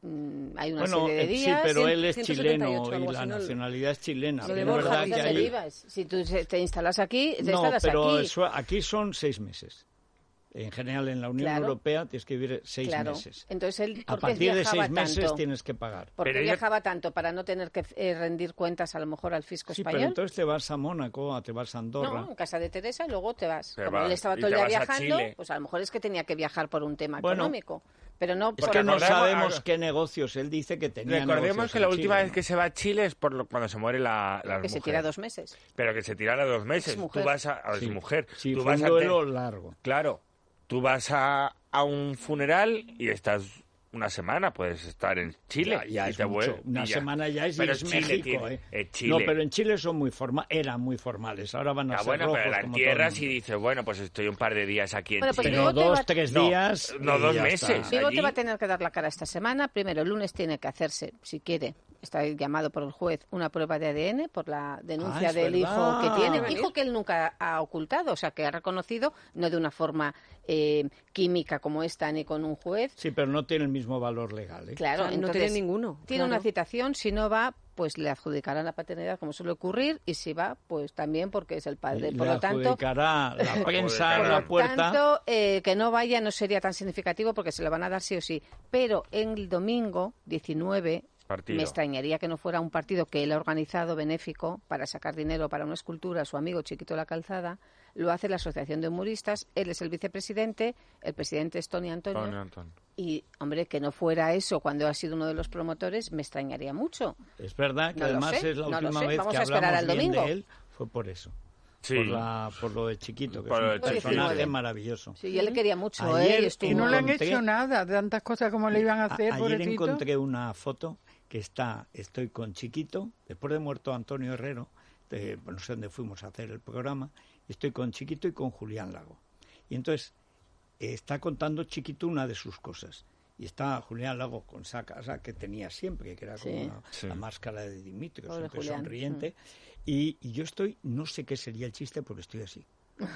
S5: hay una
S4: Bueno,
S5: serie de
S4: sí,
S5: días...
S4: pero él es
S7: 178,
S4: chileno
S7: algo
S4: y
S7: así,
S4: la
S7: ¿no?
S4: nacionalidad es chilena.
S7: Lo de
S4: Pero es
S7: Borja
S4: verdad
S5: ¿Dónde
S4: que ahí-
S5: vivas? Si tú te instalas aquí, te
S4: No,
S5: instalas
S4: pero
S5: aquí.
S4: aquí son 6 meses. En general, en la Unión
S5: Claro.
S4: Europea tienes que vivir 6
S5: Claro.
S4: meses.
S5: Entonces él,
S4: A
S5: ¿por qué
S4: partir de
S5: viajaba
S4: 6 meses
S5: tanto?
S4: tienes que pagar.
S5: ¿Por qué
S6: Pero ella-
S5: viajaba tanto? ¿Para no tener que rendir cuentas a lo mejor al fisco
S4: Sí, pero
S5: español?
S4: entonces te vas a Mónaco, te vas a Andorra.
S5: No, en casa de Teresa y luego te vas.
S6: Te
S5: Como
S6: vas,
S5: él estaba
S6: y
S5: todo el
S6: te
S5: día
S6: vas a
S5: viajando,
S6: Chile.
S5: pues a lo mejor es que tenía que viajar por un tema
S4: Bueno,
S5: económico. Pero no
S4: Es
S5: por...
S4: que no
S6: Recordemos-
S4: sabemos qué negocios. Él dice que tenía
S6: Recordemos
S4: negocios
S6: que la
S4: en
S6: última
S4: Chile,
S6: vez
S4: ¿no?
S6: que se va a Chile es cuando se muere la
S5: que
S6: mujer.
S5: se tira 2 meses.
S6: Pero que se tira a 2 meses.
S5: Es
S6: Tú
S5: mujer.
S6: vas a
S4: Sí.
S6: su mujer.
S4: Sí,
S6: tú
S4: fue
S6: vas
S4: un
S6: a
S4: duelo largo.
S6: Claro, tú vas a un funeral y estás una semana, puedes estar en Chile.
S4: Ya
S6: y
S4: es
S6: te
S4: mucho.
S6: vuelves-
S4: Una
S6: y ya.
S4: semana ya es, y
S6: Pero
S4: es
S6: Chile
S4: México,
S6: tiene-
S4: ¿eh?
S6: Chile.
S4: No, pero en Chile son eran muy formales. Ahora van a
S6: Ah,
S4: ser
S6: bueno,
S4: rojos
S6: pero la
S4: como todo el
S6: entierras
S4: mundo.
S6: y dices, bueno, pues estoy un par de días aquí en
S5: Bueno, pues
S6: Chile.
S4: Pero
S5: Bigote
S4: 2,
S5: va-
S4: 3
S6: No,
S4: días.
S6: no,
S4: y
S6: 2
S4: ya
S6: meses.
S4: está.
S5: Bigote
S6: allí.
S5: va a tener que dar la cara esta semana. Primero, el lunes tiene que hacerse, si quiere, está llamado por el juez, una prueba de ADN por la denuncia
S4: Ah, es
S5: del hijo
S4: verdad.
S5: que tiene.
S7: ¿Va a
S5: Hijo que él nunca ha ocultado, o sea, que ha reconocido, no de una forma química como esta ni con un juez.
S4: Sí, pero no tiene el mismo valor legal. ¿eh?
S5: Claro,
S7: O sea, no
S5: entonces,
S7: tiene ninguno,
S5: Tiene
S7: claro.
S5: una citación, si no va pues le adjudicarán la paternidad como suele ocurrir, y si va, pues también porque es el padre.
S4: Y
S5: Por
S4: le
S5: lo tanto,
S4: adjudicará la prensa en la
S5: por
S4: puerta.
S5: tanto, que no vaya no sería tan significativo porque se lo van a dar sí o sí. Pero en el domingo 19
S6: Partido.
S5: me extrañaría que no fuera un partido que él ha organizado benéfico para sacar dinero para una escultura a su amigo Chiquito La Calzada. Lo hace la Asociación de Humoristas, él es el vicepresidente, el presidente es Tony Antonio. Y, hombre, que no fuera eso cuando ha sido uno de los promotores, me extrañaría mucho.
S4: Es verdad que
S5: No lo
S4: además
S5: sé,
S4: es la
S5: no lo
S4: última
S5: sé.
S4: vez
S5: Vamos
S4: que
S5: a esperar
S4: hablamos
S5: al
S4: bien
S5: domingo.
S4: de él, fue por eso.
S6: Sí.
S4: Por lo de Chiquito, que
S6: Por lo
S4: es
S6: de
S4: un
S6: Chiquito.
S4: personaje maravilloso.
S5: Sí, él le quería mucho,
S4: Ayer
S5: y estuvo-
S8: Y no le han
S4: encontré-
S8: hecho nada, tantas cosas como le iban a hacer,
S4: Ayer
S8: pobrecito.
S4: encontré una foto que estoy con Chiquito, después de muerto Antonio Herrero, no sé dónde fuimos a hacer el programa, estoy con Chiquito y con Julián Lago. Y entonces está contando Chiquito una de sus cosas. Y está Julián Lago con esa casa que tenía siempre, que era como
S5: Sí.
S4: la máscara de Dimitrios,
S5: Pobre
S4: siempre
S5: Julián.
S4: sonriente. Y yo no sé qué sería el chiste porque estoy así.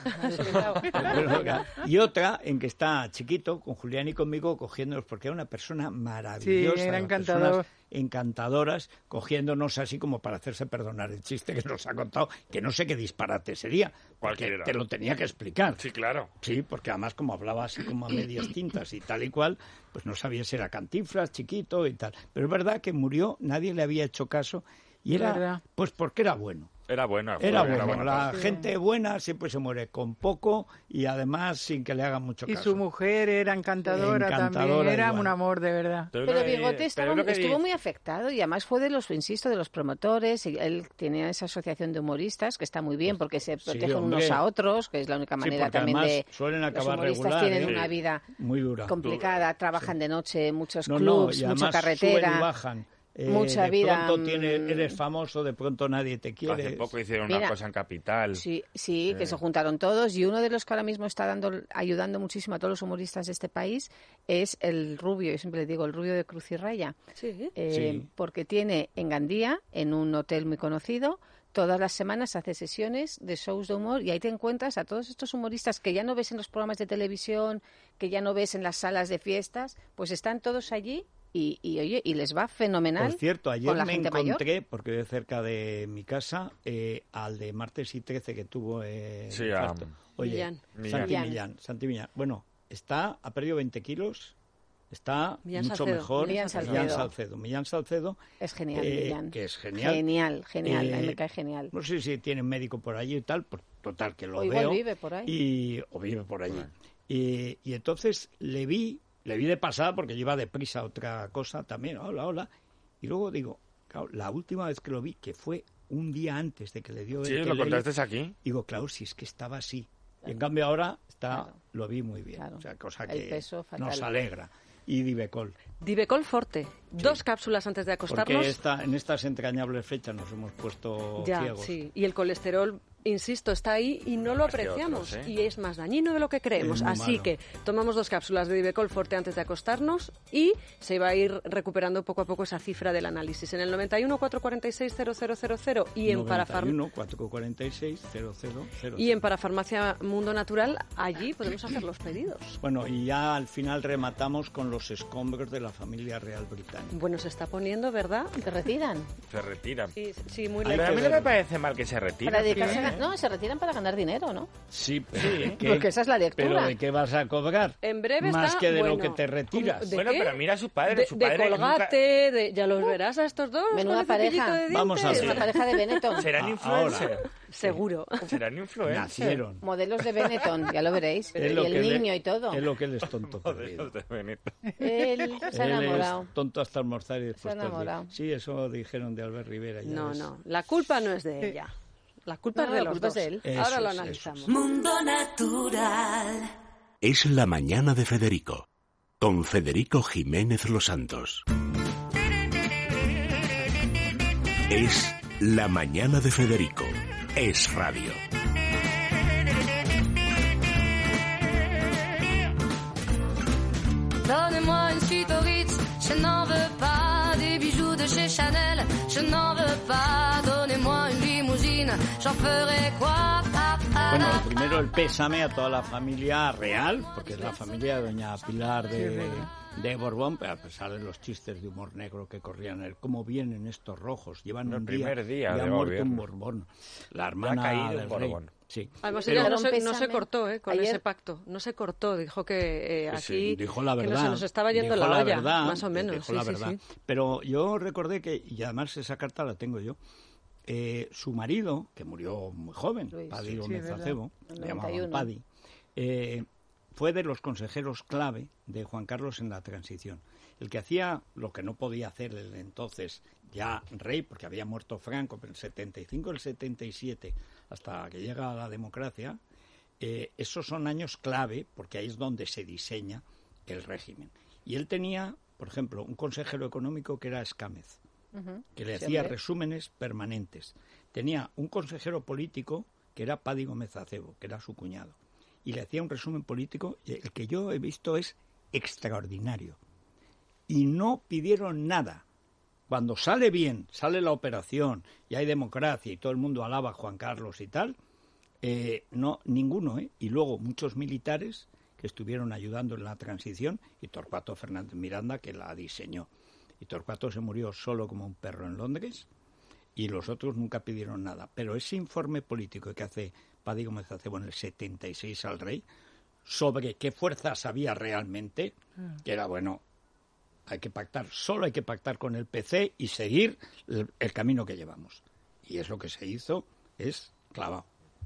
S4: Y otra en que está Chiquito con Julián y conmigo cogiéndonos, porque era una persona maravillosa,
S8: Sí, era
S4: las
S8: encantador.
S4: personas encantadoras, cogiéndonos así como para hacerse perdonar el chiste que nos ha contado, que no sé qué disparate sería, porque
S6: Cualquiera.
S4: te lo tenía que explicar.
S6: Sí, claro.
S4: Sí, porque además como hablaba así como a medias tintas y tal y cual, pues no sabía si era Cantinflas, Chiquito y tal. Pero es verdad que murió, nadie le había hecho caso y era
S8: ¿Verdad?
S4: pues porque era bueno.
S6: Era bueno.
S4: Era
S6: bueno,
S4: bueno, la
S8: Sí.
S4: gente buena siempre se muere con poco y además sin que le hagan mucho
S8: Y
S4: caso.
S8: su mujer era encantadora, también,
S4: Encantadora
S8: era
S4: igual.
S8: un amor de verdad.
S6: Pero
S5: Pero
S6: lo que-
S5: Bigote
S6: pero lo que
S5: estuvo
S6: dice-
S5: muy afectado y además fue de los, insisto, de los promotores. Y él tenía esa asociación de humoristas que está muy bien porque se protegen
S4: hombre.
S5: unos a otros, que es la única
S4: Sí,
S5: manera
S4: porque
S5: también
S4: además
S5: de...
S4: suelen
S5: Los
S4: acabar
S5: humoristas
S4: regular,
S5: tienen
S4: ¿eh?
S5: una vida
S4: Muy dura.
S5: complicada, trabajan de noche, muchos
S4: No,
S5: clubs,
S4: y
S5: mucha
S4: además
S5: carretera.
S4: suben y bajan.
S5: mucha
S4: de
S5: vida,
S4: pronto eres famoso, de pronto nadie te quiere.
S6: Hace poco hicieron
S5: Mira,
S6: una cosa en Capital.
S5: Sí, que se juntaron todos y uno de los que ahora mismo está ayudando muchísimo a todos los humoristas de este país es el rubio, yo siempre le digo el rubio de Cruz y Raya,
S7: Sí.
S4: Sí.
S5: porque tiene en Gandía, en un hotel muy conocido, todas las semanas hace sesiones de shows de humor y ahí te encuentras a todos estos humoristas que ya no ves en los programas de televisión, que ya no ves en las salas de fiestas, pues están todos allí y oye, y les va fenomenal.
S4: Por cierto, ayer
S5: con la
S4: me
S5: gente mayor.
S4: encontré, porque vive cerca de mi casa, al de martes y 13 que tuvo
S6: Sí,
S4: infarto. Oye,
S7: Millán.
S4: Santi Millán. Bueno, ha perdido 20 kilos, está
S7: Millán
S4: mucho
S7: Salcedo.
S4: mejor.
S5: Millán
S4: Salcedo.
S5: Es genial, Millán.
S4: Que es genial.
S5: Genial, a mí me cae genial.
S4: No sé si tiene médico por allí y tal, pues, total, que lo
S5: O igual
S4: veo.
S5: vive por ahí.
S4: O vive por allí. Y entonces le vi de pasada porque lleva deprisa otra cosa también, hola. Y luego digo, claro, la última vez que lo vi, que fue un día antes de que le dio
S6: Sí,
S4: el
S6: lo
S4: telele,
S6: contaste aquí.
S4: digo, claro, si es que estaba así. Y en cambio ahora lo vi muy bien.
S5: Claro.
S4: O sea, cosa
S5: El
S4: que
S5: peso fatal.
S4: nos alegra. Y Divecol.
S7: Divecol Forte. 2 cápsulas antes de acostarnos.
S4: Porque en estas entrañables fechas nos hemos puesto
S7: Ya,
S4: ciegos.
S7: sí. Y el colesterol, insisto, está ahí y no lo
S6: Más que
S7: apreciamos.
S6: otros, ¿eh?
S7: Y es más dañino de lo que creemos.
S4: Es muy
S7: Así
S4: malo.
S7: que tomamos 2 cápsulas de Divecol Forte antes de acostarnos y se va a ir recuperando poco a poco esa cifra del análisis. En el 91 446 0000 y en
S4: 91 446 0000.
S7: Y en Parafarmacia Mundo Natural, allí podemos hacer los pedidos.
S4: Bueno, y ya al final rematamos con los escombros de la familia real británica.
S7: Bueno, se está poniendo, ¿verdad?
S5: ¿Se retiran?
S6: Se retiran.
S7: Sí, muy
S6: Pero a
S7: lento.
S6: mí no me parece mal que se retiren.
S5: Para dedicarse
S6: fíjate.
S5: No, se retiran para ganar dinero, ¿no?
S4: Sí, pero
S5: Porque esa es la lectura.
S4: ¿Pero de qué vas a cobrar?
S7: En breve
S4: Más
S7: está,
S4: que de
S7: bueno,
S4: lo que te retiras.
S7: ¿de
S6: Bueno,
S7: qué?
S6: pero mira a su padre. Su
S7: De
S6: padre
S7: Colgate, ya los verás a estos dos.
S5: Menuda
S7: con el cepillito
S5: pareja.
S7: de dientes.
S4: Vamos a
S5: Es
S4: ver.
S5: una pareja de Benetton.
S6: ¿Serán
S4: Ah,
S6: influencers?
S7: Seguro.
S6: ¿Serán influencers?
S4: Nacieron.
S5: Modelos de Benetton, ya lo veréis.
S4: Es
S5: Y
S4: lo
S5: el
S4: que
S5: niño y todo.
S4: Es lo que él es tonto. perdido.
S6: Modelos de Benetton.
S5: Él se ha
S4: Él
S5: enamorado.
S4: es tonto hasta almorzar y después
S5: Se ha
S4: todo el día.
S5: enamorado.
S4: Sí, eso dijeron de Albert Rivera. ya
S7: No,
S4: ves.
S7: no, la culpa no es de ella. La culpa
S5: No,
S7: es de
S5: la
S7: los
S5: culpa
S7: dos.
S5: es de él.
S4: Eso
S7: Ahora lo
S4: es, eso
S7: analizamos.
S1: Mundo Natural.
S2: Es la mañana de Federico, con Federico Jiménez Los Santos. Es la mañana de Federico. Es radio.
S10: Donnez-moi une suite au Ritz, je n'en veux pas. Des bijoux de chez Chanel, je n'en veux pas. Donnez-moi une limousine lune, j'en ferai quoi?
S4: Bueno, primero el pésame a toda la familia real, porque es la familia de doña Pilar de Borbón, pero a pesar de los chistes de humor negro que corrían, cómo vienen estos rojos, llevan un
S6: primer día
S4: y ha
S6: de
S4: muerto
S6: gobierno.
S4: un Borbón, la hermana
S6: Ha caído
S4: del
S6: un
S4: rey.
S6: Borbón.
S4: Sí.
S7: Además,
S4: Pero-
S7: ella no
S5: Pero
S7: se cortó con
S5: ayer-
S7: ese pacto. No se cortó. Dijo que aquí
S4: dijo la verdad,
S7: que no se nos estaba yendo
S4: dijo
S7: la olla,
S4: verdad,
S7: más o menos.
S4: dijo
S7: Sí,
S4: la
S7: sí,
S4: verdad.
S7: sí.
S4: Pero yo recordé que, y además esa carta la tengo yo, su marido, que murió muy joven,
S5: Luis,
S4: Paddy
S8: sí,
S4: Gómez
S8: verdad.
S4: Acebo,
S5: En
S4: le llamaban
S5: 91.
S4: Paddy, fue de los consejeros clave de Juan Carlos en la transición. El que hacía lo que no podía hacer el entonces ya rey, porque había muerto Franco, pero en el 75, el 77, hasta que llega la democracia, esos son años clave, porque ahí es donde se diseña el régimen. Y él tenía, por ejemplo, un consejero económico que era Escámez, que le
S5: Sí,
S4: hacía
S5: hombre.
S4: resúmenes permanentes. Tenía un consejero político que era Paddy Gómez Acebo, que era su cuñado, y le hacía un resumen político, y el que yo he visto es extraordinario. Y no pidieron nada. Cuando sale bien, sale la operación, y hay democracia, y todo el mundo alaba a Juan Carlos y tal, no, ninguno, Y luego muchos militares que estuvieron ayudando en la transición, y Torcuato Fernández Miranda, que la diseñó. Y Torcuato se murió solo como un perro en Londres, y los otros nunca pidieron nada. Pero ese informe político que hace Paddy Gómez Acebo en el 76 al rey, sobre qué fuerzas había realmente, que era, bueno, hay que pactar, solo hay que pactar con el PC y seguir el camino que llevamos. Y es lo que se hizo, es clavado.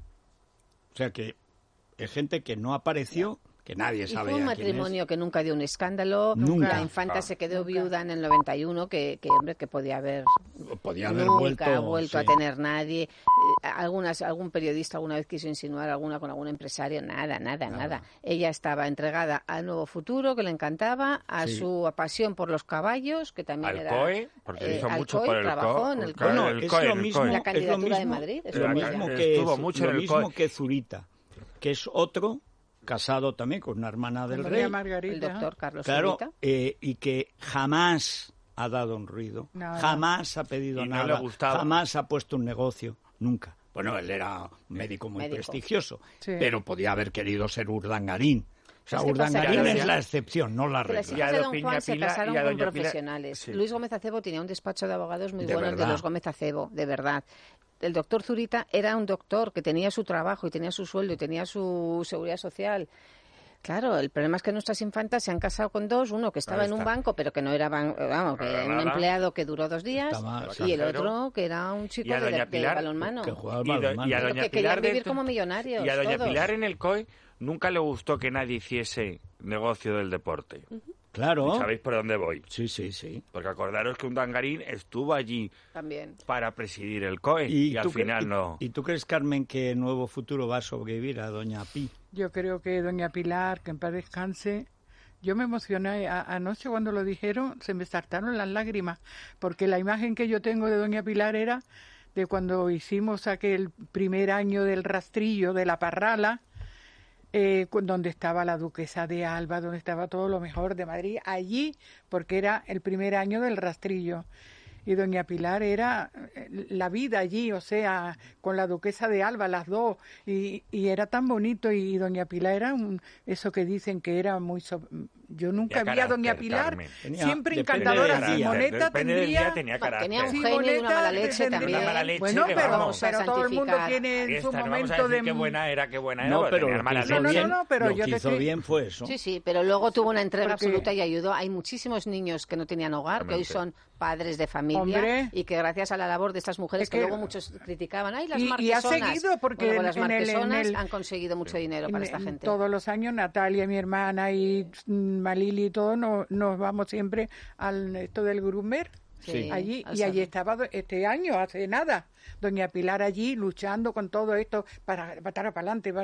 S4: O sea que es gente que no apareció, que nadie
S5: Y
S4: sabe
S5: fue un
S4: ya quién es.
S5: matrimonio que nunca dio un escándalo.
S4: Nunca.
S5: La infanta
S6: Ah,
S5: se quedó viuda en el 91, que hombre, que podía haber...
S4: Podía haber
S5: nunca
S4: vuelto,
S5: a
S4: sí.
S5: tener nadie. Algún periodista alguna vez quiso insinuar alguna con algún empresario. Nada. Ella estaba entregada al Nuevo Futuro, que le encantaba, a
S4: Sí.
S5: su pasión por los caballos, que también
S6: Al
S5: era...
S6: COE, porque hizo
S5: al
S6: mucho
S5: COE,
S6: por el
S5: trabajó
S6: COE.
S5: en el
S6: Claro,
S5: COE.
S4: Bueno,
S6: el
S4: es
S6: COE,
S4: lo
S6: el
S4: mismo,
S6: COE.
S5: La
S4: es lo
S5: candidatura de
S4: mismo,
S5: Madrid, es
S4: es lo
S5: lo
S4: mismo
S5: mismo.
S4: que
S6: Estuvo mucho
S4: lo
S6: en el
S4: mismo
S6: COE.
S4: que Zurita, que es otro casado también con una hermana del
S8: María
S4: rey,
S8: Margarita.
S5: El doctor Carlos
S4: claro,
S5: Zurita.
S4: y que jamás ha dado un ruido,
S8: Nada.
S4: jamás ha pedido
S6: Y no
S4: nada,
S6: le gustaba.
S4: jamás ha puesto un negocio, nunca. Bueno, él era un médico muy
S5: Médico.
S4: prestigioso,
S8: Sí.
S4: pero podía haber querido ser Urdangarín. O sea,
S5: Es que pasa
S4: Urdangarín
S5: que-
S4: es la excepción, no la
S5: Que las
S4: regla.
S6: Y a
S5: hijas de
S6: do
S5: Don
S6: Piña
S5: Juan se
S6: Pilar-
S5: casaron
S6: y a
S5: con
S6: Doña Pilar-
S5: profesionales.
S6: sí.
S5: Luis Gómez Acebo tenía un despacho de abogados muy
S4: De
S5: bueno, el de
S4: verdad.
S5: los Gómez Acebo, de verdad. El doctor Zurita era un doctor que tenía su trabajo y tenía su sueldo y tenía su seguridad social. Claro, el problema es que nuestras infantas se han casado con dos, uno que estaba
S6: Ahí
S5: en un
S6: está.
S5: banco, pero que no era vamos, que
S6: Para
S5: un
S6: nada.
S5: empleado que duró 2 días,
S4: Estaba-
S5: y el
S6: Cajero.
S5: otro que era un chico
S6: Y a
S5: de,
S6: doña
S5: de
S6: Pilar,
S5: balonmano.
S4: que jugaba al
S6: Y,
S4: balonmano.
S6: y a
S5: Pero
S6: doña
S5: que querían
S6: Pilar de-
S5: vivir como millonarios,
S6: Y a doña
S5: todos.
S6: Pilar en el COE nunca le gustó que nadie hiciese negocio del deporte.
S4: Claro.
S6: ¿Sabéis por dónde voy?
S4: Sí, sí, sí.
S6: Porque acordaros que un dangarín estuvo allí
S5: También.
S6: para presidir el COE y al
S4: tú cre-
S6: final no.
S4: ¿Y tú crees, Carmen, que Nuevo Futuro va a sobrevivir a Doña Pi?
S8: Yo creo que doña Pilar, que en paz descanse, yo me emocioné anoche cuando lo dijeron, se me saltaron las lágrimas, porque la imagen que yo tengo de doña Pilar era de cuando hicimos aquel primer año del rastrillo de la Parrala, donde estaba la duquesa de Alba, donde estaba todo lo mejor de Madrid, allí, porque era el primer año del rastrillo. Y doña Pilar era la vida allí, o sea, con la duquesa de Alba, las dos, y era tan bonito, y doña Pilar era eso que dicen que era muy... Yo nunca
S6: Tenía
S8: vi a doña
S6: carácter,
S8: Pilar,
S6: Carmen.
S8: siempre
S4: Depende
S8: encantadora,
S4: del día.
S8: Simoneta
S6: Depende del día,
S8: tendría...
S6: tenía carácter.
S5: Tenía un
S8: Sí,
S5: genio y una
S8: Simoneta
S5: mala leche
S8: tendría-
S5: también.
S6: Una mala leche
S8: Bueno,
S6: que
S8: pero,
S6: vamos a
S8: pero todo el mundo
S5: santificar.
S8: tiene en su
S6: Esta, no vamos a
S8: momento
S6: decir
S8: de...
S6: qué buena era,
S4: No, pero
S6: tenía
S4: lo
S6: mala
S4: que hizo
S6: leche.
S8: No,
S4: bien,
S8: no, pero
S4: lo
S8: yo
S4: que
S8: te
S4: hizo
S8: estoy-
S4: bien fue eso.
S5: Sí, sí, pero luego tuvo una entrega
S8: Porque-
S5: absoluta y ayudó. Hay muchísimos niños que no tenían hogar, que hoy son padres de familia,
S8: Hombre.
S5: y que gracias a la labor de estas mujeres
S8: Es
S5: que
S8: que-
S5: luego muchos criticaban, ¡ay, las
S8: y ha
S5: marquesonas!
S8: seguido, porque
S5: Bueno, pues las
S8: en
S5: marquesonas
S8: el-
S5: han conseguido mucho dinero para esta
S8: En
S5: gente.
S8: todos los años Natalia, mi hermana, y Malili y todo, nos vamos siempre al esto del Grumer,
S5: Sí,
S8: allí,
S5: al
S8: y allí
S5: Sarro.
S8: estaba este año, hace nada, doña Pilar allí luchando con todo esto para adelante.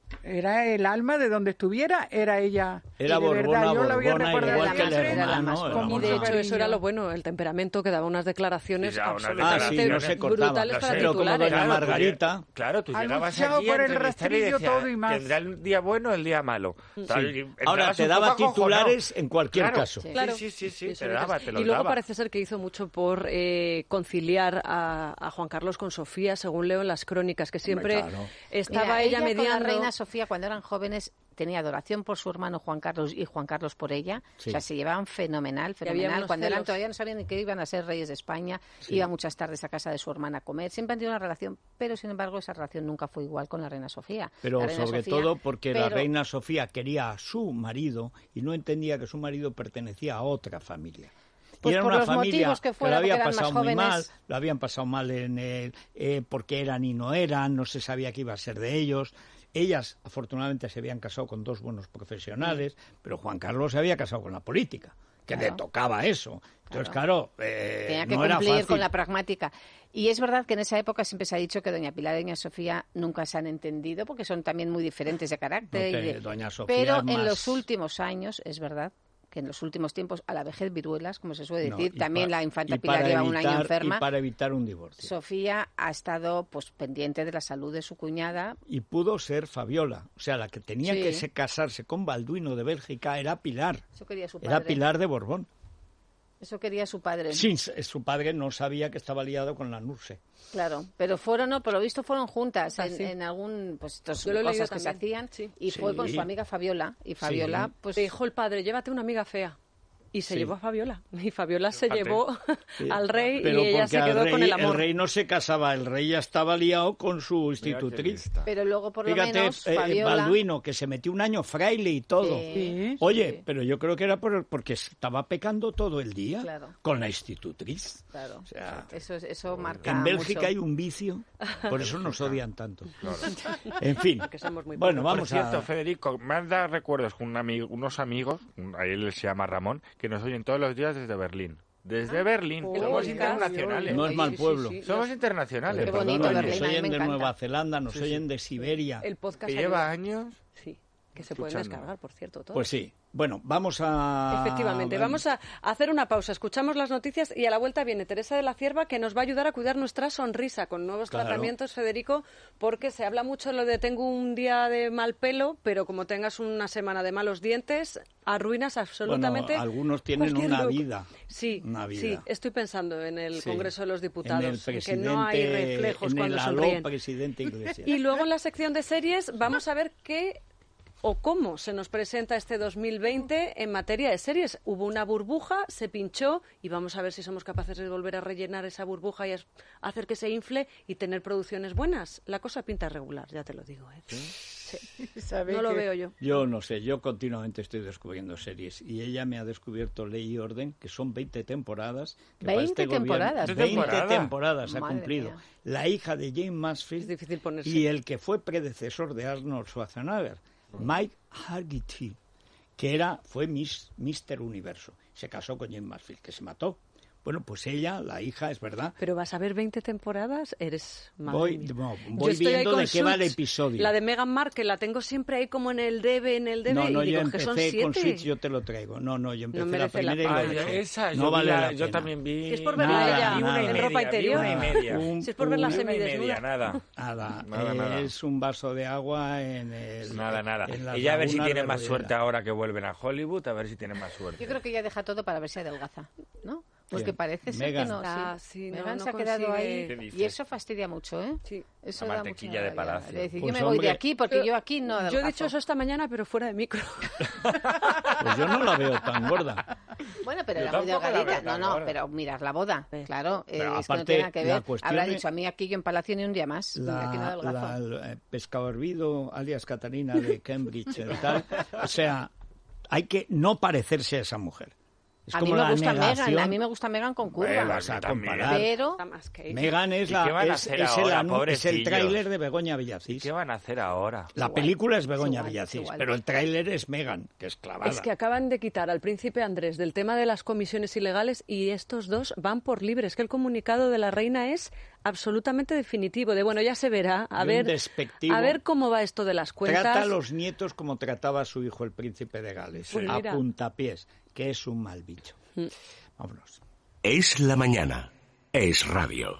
S8: Era el alma de donde estuviera, era ella.
S4: Era
S8: Y de
S4: Borbona,
S8: verdad, yo la voy a
S4: Borbona,
S8: recordar
S4: igual que el
S8: siempre
S4: hermano.
S8: con
S4: era
S7: Y
S8: mucho
S7: de hecho
S8: cariño.
S7: eso era lo bueno, el temperamento, que daba unas declaraciones
S6: Sí, daba unas
S7: absolutamente
S4: sí, no se cortaba.
S7: brutales para
S4: Pero como
S7: titulares.
S4: doña Margarita...
S6: Claro, tú
S8: Ha
S6: llegabas
S8: luchado
S6: allí
S8: por
S6: a
S8: el
S6: entrevistar y
S8: rastrillo
S6: decías,
S8: todo y más.
S6: tendrá el día bueno o el día malo. Tal, y
S4: Ahora
S6: entrabas
S4: te
S6: un
S4: daba
S6: poco acojonado.
S4: titulares en cualquier
S6: Claro,
S4: caso.
S6: Sí,
S7: Claro.
S6: sí,
S7: Eso
S6: te
S7: era
S6: daba,
S7: casi.
S6: te lo
S7: Y luego
S6: daba.
S7: parece ser que hizo mucho por conciliar a Juan Carlos con Sofía, según leo en las crónicas, que siempre
S4: claro.
S7: estaba
S5: Mira,
S7: ella
S5: con
S7: mediando.
S5: la reina Sofía, cuando eran jóvenes, tenía adoración por su hermano Juan Carlos y Juan Carlos por ella.
S4: Sí.
S5: O sea, se llevaban fenomenal.
S7: había unos
S5: Cuando eran
S7: celos.
S5: todavía no sabían ni que iban a ser reyes de España, iba muchas tardes a casa de su hermana a comer. Siempre han tenido una relación, pero sin embargo esa relación nunca fue igual con la reina Sofía.
S4: Pero
S5: La reina
S4: sobre
S5: Sofía-
S4: todo porque la
S5: pero-
S4: reina Sofía quería a su marido y no entendía que su marido pertenecía a otra familia.
S5: Pues
S4: y era
S5: por
S4: una
S5: los
S4: familia
S5: motivos que fuera,
S4: lo había
S5: porque eran más
S4: pasado muy mal,
S5: jóvenes.
S4: lo habían pasado mal en porque eran y no eran, no se sabía qué iba a ser de ellos. Ellas, afortunadamente, se habían casado con dos buenos profesionales, pero Juan Carlos se había casado con la política, que le tocaba eso. Entonces, claro,
S5: Tenía que
S4: no era
S5: cumplir
S4: fácil.
S5: con la pragmática. Y es verdad que en esa época siempre se ha dicho que doña Pilar y doña Sofía nunca se han entendido porque son también muy diferentes de carácter.
S4: No,
S5: y de-
S4: doña Sofía
S5: Pero
S4: es
S5: en
S4: más-
S5: los últimos años, es verdad que en los últimos tiempos, a la vejez viruelas, como se suele
S4: No,
S5: decir,
S4: y
S5: también
S4: pa-
S5: la infanta
S4: y
S5: Pilar
S4: para
S5: lleva un año
S4: evitar-
S5: enferma.
S4: Y para evitar un divorcio.
S5: Sofía ha estado pues pendiente de la salud de su cuñada.
S4: Y pudo ser Fabiola. O sea, la que tenía
S5: Sí.
S4: que casarse con Balduino de Bélgica era Pilar.
S5: Eso quería su padre.
S4: Era Pilar de Borbón.
S5: Eso quería su padre.
S4: Sí, su padre no sabía que estaba liado con la Nurse.
S5: Claro, pero fueron, no, por lo visto fueron juntas
S7: Ah,
S5: en,
S7: sí.
S5: en algún, pues estas
S7: Yo lo he leído
S5: cosas que se
S7: también,
S5: hacían.
S7: sí.
S5: Y fue
S4: Sí.
S5: con su amiga Fabiola. Y Fabiola,
S4: Sí.
S5: pues...
S7: Le dijo el padre, llévate una amiga fea. Y se
S4: Sí.
S7: llevó a Fabiola. Y Fabiola se
S6: Fíjate.
S7: llevó
S4: Sí.
S7: al rey
S4: Pero
S7: y ella
S4: porque
S7: se quedó
S4: al
S7: con el amor.
S4: El rey no se casaba, el rey ya estaba liado con su
S6: Mira qué
S4: institutriz.
S6: lista.
S5: Pero luego, por lo
S4: Fíjate,
S5: menos, Fabiola...
S4: Balduino, que se metió un año fraile y todo.
S8: Sí.
S4: Oye, pero yo creo que era porque estaba pecando todo el día
S5: Claro.
S4: con la institutriz.
S5: Claro,
S4: O sea,
S5: eso marca
S4: en Bélgica
S5: mucho.
S4: hay un vicio, por eso nos odian tanto. En fin,
S7: Que somos muy
S4: bueno,
S7: pobres.
S4: vamos
S6: Por cierto,
S4: a...
S6: Federico, me han dado recuerdos con unos amigos, a él se llama Ramón, que nos oyen todos los días desde Berlín. Desde Berlín,
S7: qué
S6: somos
S7: bonito.
S6: internacionales.
S4: No es mal pueblo.
S6: Somos internacionales.
S5: Qué bonito,
S4: Perdona,
S5: Berlín,
S4: nos
S5: a mí
S4: oyen
S5: me
S4: de
S5: encanta.
S4: Nueva Zelanda, nos oyen de Siberia.
S7: El podcast
S6: Que lleva
S7: ayuda.
S6: años.
S7: Sí, que se pueden
S6: escuchando.
S7: descargar, por cierto. Todos.
S4: Pues sí. Bueno, vamos a...
S7: Efectivamente, vamos a hacer una pausa, escuchamos las noticias y a la vuelta viene Teresa de la Cierva, que nos va a ayudar a cuidar nuestra sonrisa con nuevos
S4: Claro.
S7: tratamientos, Federico, porque se habla mucho de lo de tengo un día de mal pelo, pero como tengas una semana de malos dientes, arruinas absolutamente.
S4: Bueno, algunos tienen
S7: cualquier
S4: una
S7: look.
S4: vida.
S7: Sí,
S4: Una vida.
S7: sí, estoy pensando en el
S4: Sí.
S7: Congreso de los
S4: En el
S7: Diputados, en que
S4: presidente,
S7: no hay reflejos
S4: en
S7: cuando
S4: el
S7: sonríen.
S4: aló presidente Iglesias.
S7: Y luego en la sección de series vamos a ver qué o cómo se nos presenta este 2020 en materia de series. Hubo una burbuja, se pinchó y vamos a ver si somos capaces de volver a rellenar esa burbuja y hacer que se infle y tener producciones buenas. La cosa pinta regular, ya te lo digo.
S8: ¿Sabe
S7: No lo
S8: que-
S7: veo yo.
S4: Yo no sé, yo continuamente estoy descubriendo series y ella me ha descubierto Ley y Orden, que son 20 temporadas. Que para
S5: 20
S4: gobierno-
S5: temporadas.
S4: 20
S6: temporada.
S4: temporadas ha
S5: Madre
S4: cumplido.
S5: mía.
S4: La hija de Jane Mansfield
S7: Es difícil ponerse.
S4: y el que fue predecesor de Arnold Schwarzenegger, Mike Haggerty, que fue Mr. Universo. Se casó con Jane Mansfield, que se mató. Bueno, pues ella, la hija, es verdad.
S7: Pero vas a ver 20 temporadas, eres madre
S4: Voy,
S7: mía.
S4: no,
S7: Yo
S4: voy
S7: estoy ahí
S4: viendo
S7: con
S4: de qué va el
S7: Suits.
S4: episodio.
S7: La de Meghan Markle la tengo siempre ahí como en el debe,
S4: No,
S7: y
S4: yo
S7: digo que son
S4: empecé con
S7: 7.
S4: Switch, yo te lo traigo. No, yo empecé la
S7: merece la
S4: primera y
S6: Ay,
S4: lo dejé.
S6: esa,
S4: no
S6: yo,
S4: vale la
S6: yo
S4: pena.
S6: también vi.
S7: Si es por verla
S4: Nada,
S7: ella
S4: nada.
S7: en ropa interior.
S6: Vi una y media.
S7: Si es por verla
S6: Vi una y
S7: semidesnuda.
S6: media, nada.
S4: Nada, es un vaso de agua en el...
S6: Nada.
S4: en las
S6: Y ya a ver si
S4: lagunas
S6: tiene
S4: de
S6: más
S4: Rueda.
S6: suerte ahora que vuelven a Hollywood, a ver si tiene más suerte.
S5: Yo creo que ella deja todo para ver si adelgaza, ¿no? Porque
S4: ¿Quién?
S5: parece ser
S4: Megan.
S5: que no.
S7: Ah, sí, no,
S5: Megan
S7: no
S5: se ha quedado
S7: consigue.
S5: ahí
S6: ¿Qué dices?
S5: y eso fastidia mucho, ¿eh?
S7: Sí.
S5: Eso
S6: La
S5: da
S6: mantequilla
S5: mucha
S6: de
S5: rabia.
S6: palacio.
S5: Es decir,
S4: Pues,
S5: yo me voy
S4: hombre,
S5: de aquí porque yo aquí no
S7: Yo he
S5: adelgazo.
S7: dicho eso esta mañana, pero fuera de micro.
S4: Pues yo no la veo tan gorda.
S5: Bueno, pero
S6: Yo
S5: era muy
S6: tampoco la
S5: delgadita.
S6: veo tan
S5: No,
S6: gorda.
S5: pero mirar la boda, claro,
S4: Pero
S5: es que no
S4: aparte,
S5: tiene nada que
S4: la
S5: ver.
S4: cuestión
S5: Habrá
S4: es-
S5: dicho a mí aquí yo en Palacio ni un día más. Aquí no adelgazo.
S4: El pescado hervido, alias Catarina de Cambridge, tal. O sea, hay que no parecerse a esa mujer. Es
S5: A mí
S4: como
S5: me
S4: la
S5: gusta
S4: negación.
S5: Megan, a mí me gusta Megan con curva.
S6: Bueno,
S4: vas a
S6: también.
S4: comparar.
S5: Pero
S7: Está más que ella.
S4: Megan es,
S6: ¿Y qué van a
S4: es
S6: hacer
S4: el
S6: ahora,
S4: es el
S6: pobrecillos?
S4: tráiler de Begoña Villacís.
S6: ¿Qué van a hacer ahora?
S4: La
S5: igual,
S4: película es Begoña
S5: igual,
S4: Villacís,
S5: igual.
S4: pero el tráiler es Megan, que es clavada.
S7: Es que acaban de quitar al príncipe Andrés del tema de las comisiones ilegales y estos dos van por libre. Es que el comunicado de la reina es absolutamente definitivo, de bueno, ya se verá, a ver cómo va esto de las cuentas.
S4: Trata a los nietos como trataba a su hijo el príncipe de Gales,
S7: Pues
S4: a
S7: mira.
S4: puntapiés, que es un mal bicho. Vámonos.
S2: Es la mañana. Es radio.